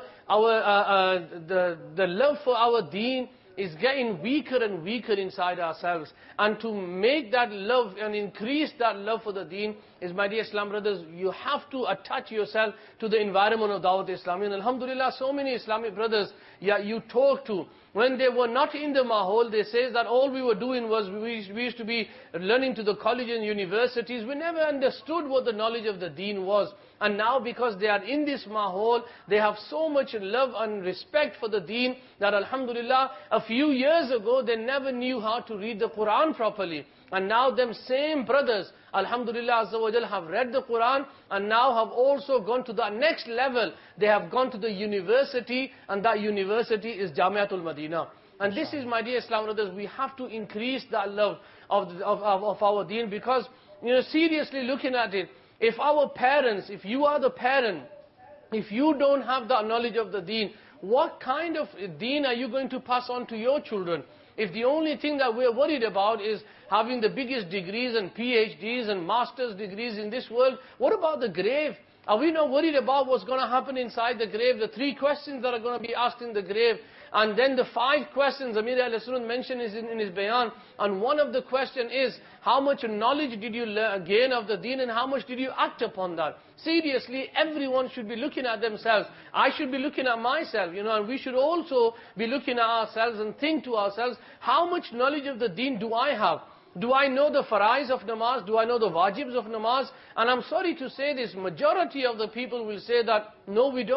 love for our deen is getting weaker and weaker inside ourselves. And to make that love and increase that love for the deen is, my dear Islam brothers, you have to attach yourself to the environment of Dawat Islami. And alhamdulillah, so many Islamic brothers, you talk to, when they were not in the mahol, they say that all we were doing was, we used to be learning to the college and universities. We never understood what the knowledge of the deen was. And now, because they are in this mahol, they have so much love and respect for the deen that alhamdulillah, a few years ago, they never knew how to read the Quran properly. And now them same brothers, alhamdulillah azza wa jal, have read the Quran and now have also gone to the next level. They have gone to the university, and that university is Jamiatul Madina. And this is, my dear Islam brothers, we have to increase that love of our deen, because, seriously looking at it, if our parents, if you are the parent, if you don't have the knowledge of the deen, what kind of deen are you going to pass on to your children? If the only thing that we're worried about is having the biggest degrees and PhDs and master's degrees in this world, what about the grave? Are we not worried about what's going to happen inside the grave? The 3 questions that are going to be asked in the grave. And then the 5 questions Amir al-Sunnah mentioned in his bayan. And one of the question is, how much knowledge did you gain of the deen and how much did you act upon that? Seriously, everyone should be looking at themselves. I should be looking at myself, and we should also be looking at ourselves and think to ourselves, how much knowledge of the deen do I have? Do I know the farais of namaz? Do I know the wajibs of namaz? And I'm sorry to say this, majority of the people will say that, no, we don't.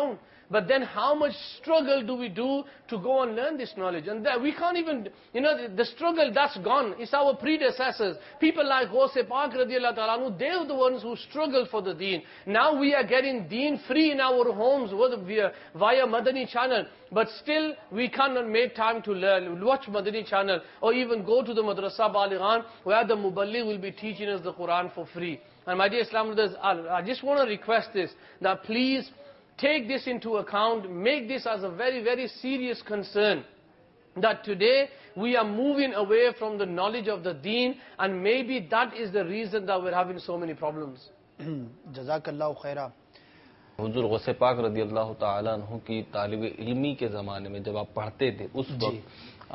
But then how much struggle do we do to go and learn this knowledge? And that we can't even, the struggle, that's gone. It's our predecessors. People like Ghaus Pak radiallahu ta'ala anhu, they are the ones who struggled for the deen. Now we are getting deen free in our homes via Madani channel. But still, we cannot make time to learn. Watch Madani channel or even go to the Madrasa Balighan where the Muballigh will be teaching us the Quran for free. And my dear Islam brothers, I just want to request this, that please take this into account, make this as a very, very serious concern. That today we are moving away from the knowledge of the deen, and maybe that is the reason that we're having so many problems. Jazakallahu khaira. حضور غوث پاک رضی اللہ تعالیٰ عنہ کی طالب علمی کے زمانے میں جب آپ پڑھتے تھے اس وقت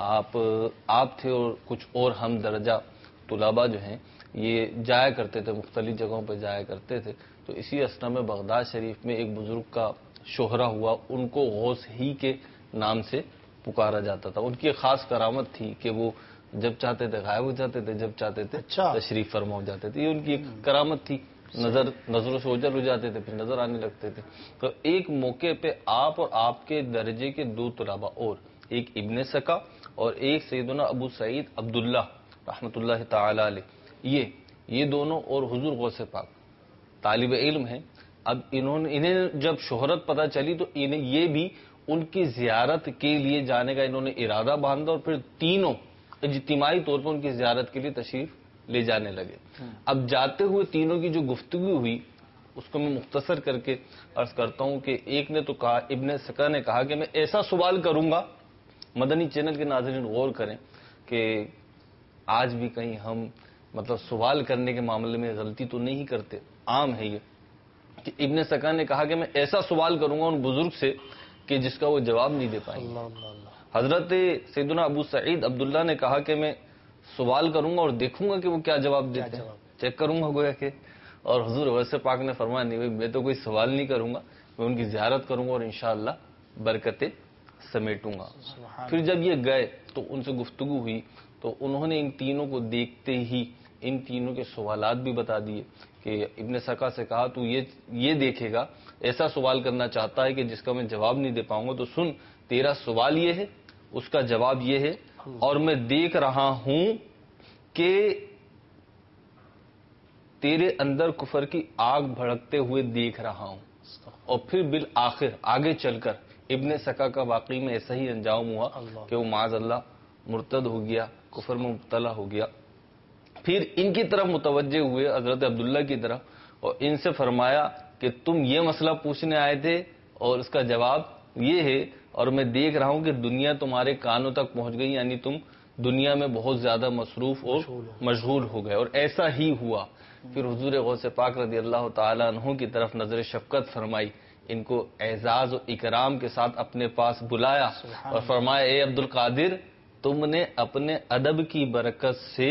آپ تھے اور کچھ اور ہم درجہ طلباء جو ہیں یہ جایا کرتے تھے، مختلف جگہوں پہ جایا کرتے تھے. تو اسی اثنا میں بغداد شریف میں ایک بزرگ کا شہرہ ہوا، ان کو غوث ہی کے نام سے پکارا جاتا تھا. ان کی ایک خاص کرامت تھی کہ وہ جب چاہتے تھے غائب ہو جاتے تھے، جب چاہتے تھے تشریف فرما ہو جاتے تھے. یہ ان کی ایک کرامت تھی. نظروں سے اوجھل ہو جاتے تھے، پھر نظر آنے لگتے تھے. تو ایک موقع پہ آپ اور آپ کے درجے کے دو طلباء اور ایک ابن سکا اور ایک سیدنا ابو سعید عبداللہ رحمۃ اللہ تعالی علیہ، یہ دونوں اور حضور غوث پاک طالب علم ہیں. اب انہیں جب شہرت پتہ چلی تو انہیں یہ بھی ان کی زیارت کے لیے جانے کا انہوں نے ارادہ باندھا اور پھر تینوں اجتماعی طور پر ان کی زیارت کے لیے تشریف لے جانے لگے. اب جاتے ہوئے تینوں کی جو گفتگو ہوئی اس کو میں مختصر کر کے عرض کرتا ہوں کہ ایک نے تو کہا، ابن سکا نے کہا کہ میں ایسا سوال کروں گا، مدنی چینل کے ناظرین غور کریں کہ آج بھی کہیں ہم سوال کرنے کے معاملے میں غلطی تو نہیں کرتے، عام ہے یہ، کہ ابن سکا نے کہا کہ میں ایسا سوال کروں گا ان بزرگ سے کہ جس کا وہ جواب نہیں دے پائیں گے. حضرت سیدنا ابو سعید عبداللہ نے کہا کہ میں سوال کروں گا اور دیکھوں گا کہ وہ کیا جواب دیتے ہیں، چیک کروں گا گویا کہ. اور حضور غوث پاک نے فرمایا نہیں بھائی میں تو کوئی سوال نہیں کروں گا، میں ان کی زیارت کروں گا اور انشاءاللہ برکتیں سمیٹوں گا. پھر جب یہ گئے تو ان سے گفتگو ہوئی تو انہوں نے ان تینوں کو دیکھتے ہی ان تینوں کے سوالات بھی بتا دیے کہ ابن سکا سے کہا تو یہ دیکھے گا، ایسا سوال کرنا چاہتا ہے کہ جس کا میں جواب نہیں دے پاؤں گا، تو سن تیرا سوال یہ ہے، اس کا جواب یہ ہے، اور میں دیکھ رہا ہوں کہ تیرے اندر کفر کی آگ بھڑکتے ہوئے دیکھ رہا ہوں. اور پھر بالآخر آگے چل کر ابن سکا کا واقعی میں ایسا ہی انجام ہوا کہ وہ معاذ اللہ مرتد ہو گیا، کفر میں مبتلا ہو گیا. پھر ان کی طرف متوجہ ہوئے حضرت عبداللہ کی طرف اور ان سے فرمایا کہ تم یہ مسئلہ پوچھنے آئے تھے اور اس کا جواب یہ ہے، اور میں دیکھ رہا ہوں کہ دنیا تمہارے کانوں تک پہنچ گئی، یعنی تم دنیا میں بہت زیادہ مصروف اور مشغول ہو گئے. اور ایسا ہی ہوا. پھر حضور غوث پاک رضی اللہ تعالیٰ عنہ کی طرف نظر شفقت فرمائی، ان کو اعزاز و اکرام کے ساتھ اپنے پاس بلایا اور فرمایا اے عبد القادر، تم نے اپنے ادب کی برکت سے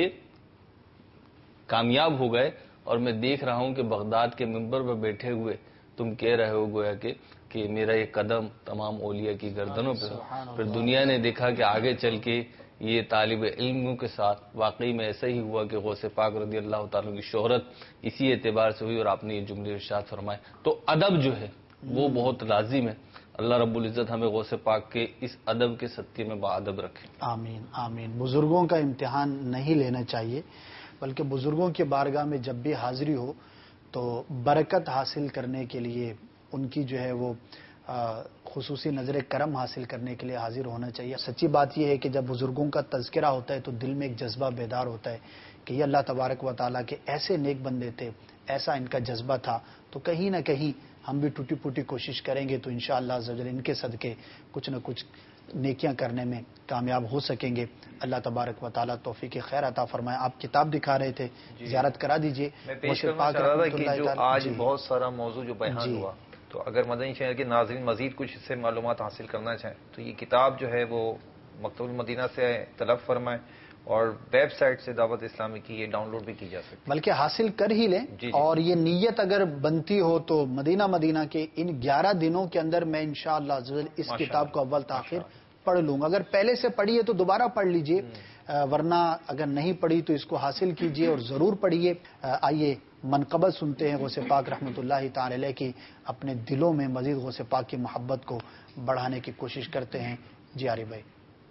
کامیاب ہو گئے، اور میں دیکھ رہا ہوں کہ بغداد کے منبر پر بیٹھے ہوئے تم کہہ رہے ہو گویا کہ میرا یہ قدم تمام اولیاء کی گردنوں پہ. پھر دنیا نے دیکھا کہ آگے چل کے یہ طالب علموں کے ساتھ واقعی میں ایسا ہی ہوا کہ غوث پاک رضی اللہ تعالیٰ کی شہرت اسی اعتبار سے ہوئی، اور آپ نے یہ جملے ارشاد فرمائے. تو ادب جو ہے وہ بہت لازم ہے. اللہ رب العزت ہمیں غوث پاک کے اس ادب کے صدقے میں باادب رکھے. آمین آمین. بزرگوں کا امتحان نہیں لینا چاہیے، بلکہ بزرگوں کی بارگاہ میں جب بھی حاضری ہو تو برکت حاصل کرنے کے لیے، ان کی جو ہے وہ خصوصی نظر کرم حاصل کرنے کے لیے حاضر ہونا چاہیے. سچی بات یہ ہے کہ جب بزرگوں کا تذکرہ ہوتا ہے تو دل میں ایک جذبہ بیدار ہوتا ہے کہ یہ اللہ تبارک و تعالیٰ کے ایسے نیک بندے تھے، ایسا ان کا جذبہ تھا. تو کہیں نہ کہیں ہم بھی ٹوٹی پھوٹی کوشش کریں گے تو انشاءاللہ عز و جل ان کے صدقے کچھ نہ کچھ نیکیاں کرنے میں کامیاب ہو سکیں گے. اللہ تبارک و تعالیٰ توفیق خیر عطا فرمائے. آپ کتاب دکھا رہے تھے، زیارت کرا دیجئے. میں پیش کرنا چاہ رہا تھا کہ جو آج بہت سارا موضوع جو بیان ہوا، تو اگر مدنی چینل کے ناظرین مزید کچھ اس سے معلومات حاصل کرنا چاہیں تو یہ کتاب جو ہے وہ مکتبۃ المدینہ سے طلب فرمائیں، اور ویب سائٹ سے دعوت اسلامی کی یہ ڈاؤن لوڈ بھی کی جا سکتی ہے، بلکہ حاصل کر ہی لیں. اور یہ نیت اگر بنتی ہو تو مدینہ کے ان 11 دنوں کے اندر میں انشاءاللہ اس کتاب کو اول تاخیر پڑھ لوں گا. اگر پہلے سے پڑھی ہے تو دوبارہ پڑھ لیجئے, ورنہ اگر نہیں پڑھی تو اس کو حاصل کیجئے اور ضرور پڑھیے. آئیے منقبت سنتے ہیں غوث پاک رحمۃ اللہ تعالی علیہ کی, اپنے دلوں میں مزید غوث پاک کی محبت کو بڑھانے کی کوشش کرتے ہیں. جی عارف بھائی.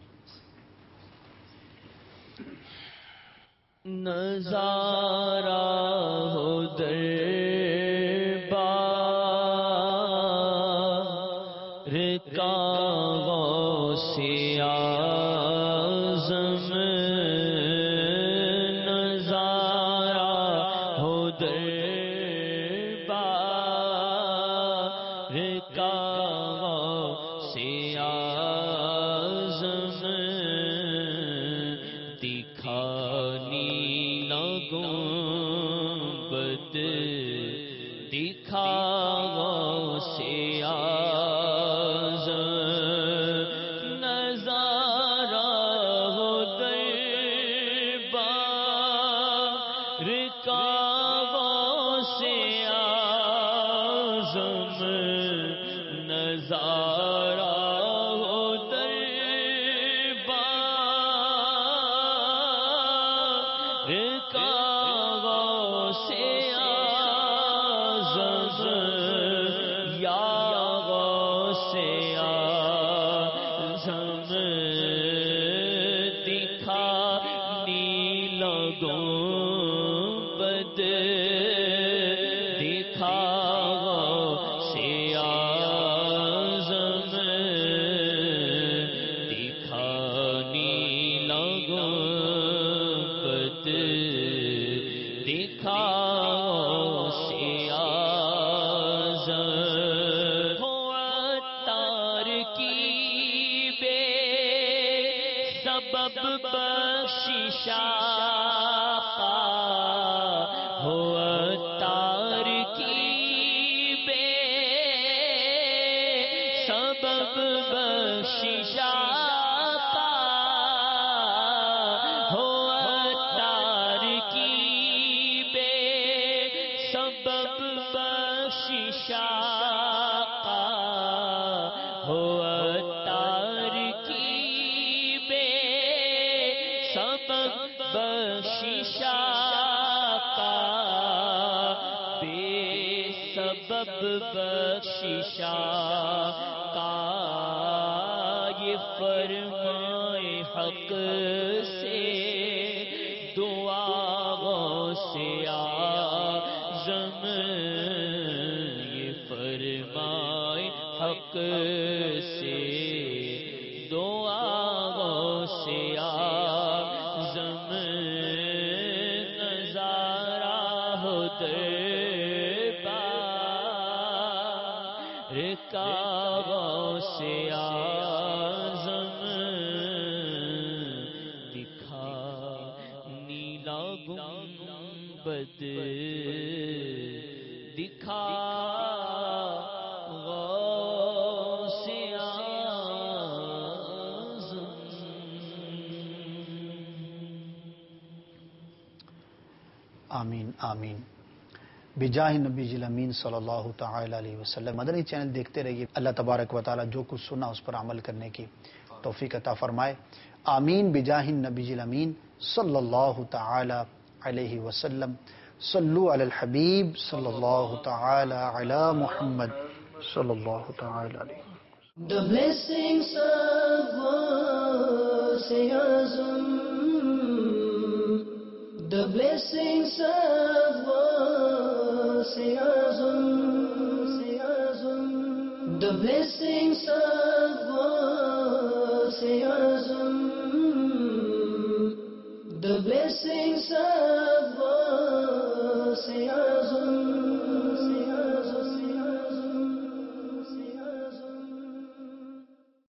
نظارہ ہو دربار کا غوث اعظم, نظارہ ہو دربار کا غوث اعظم, دکھانی گنبد دکھا غوث اعظم, نظارہ ہو دربار کا غوث اعظم, نظارہ ہو دربار کا غوث اعظم, یا غوث اعظم, دکھا نیل گنبد دکھا غوث اعظم, دکھا نیل گنبد دکھا غوث اعظم, ہو عطار کی بے سبب بخشش آقا, ہو عطار کی بے سبب بخشش آقا, ہو عطار کی بے سبب بخشش آقا, ہو عطار کی بے سبب بخشش آقا, بے سبب بخشش آقا, یہ فرمائے حق سے دعا غوث اعظم, یہ فرمائے حق سے دعا غوث اعظم, نظارہ ہو دربار کا غوث اعظم, دکھا نیلا گنبد دکھا غوث اعظم. آمین آمین. بجاہ نبی الامین صلی اللہ تعالی علیہ وسلم. مدنی چینل دیکھتے رہیے. اللہ تبارک و تعالی جو کچھ سنا اس پر عمل کرنے کی توفیق عطا فرمائے. آمین. بجاہ نبی الامین صلی اللہ تعالی علیہ وسلم. صلو علی الحبیب صلی اللہ تعالی علی محمد صلی اللہ تعالی علیہ. The blessings of Ghaus Azam, the blessings of Ghaus Azam, the blessings of Ghaus Azam, the blessings of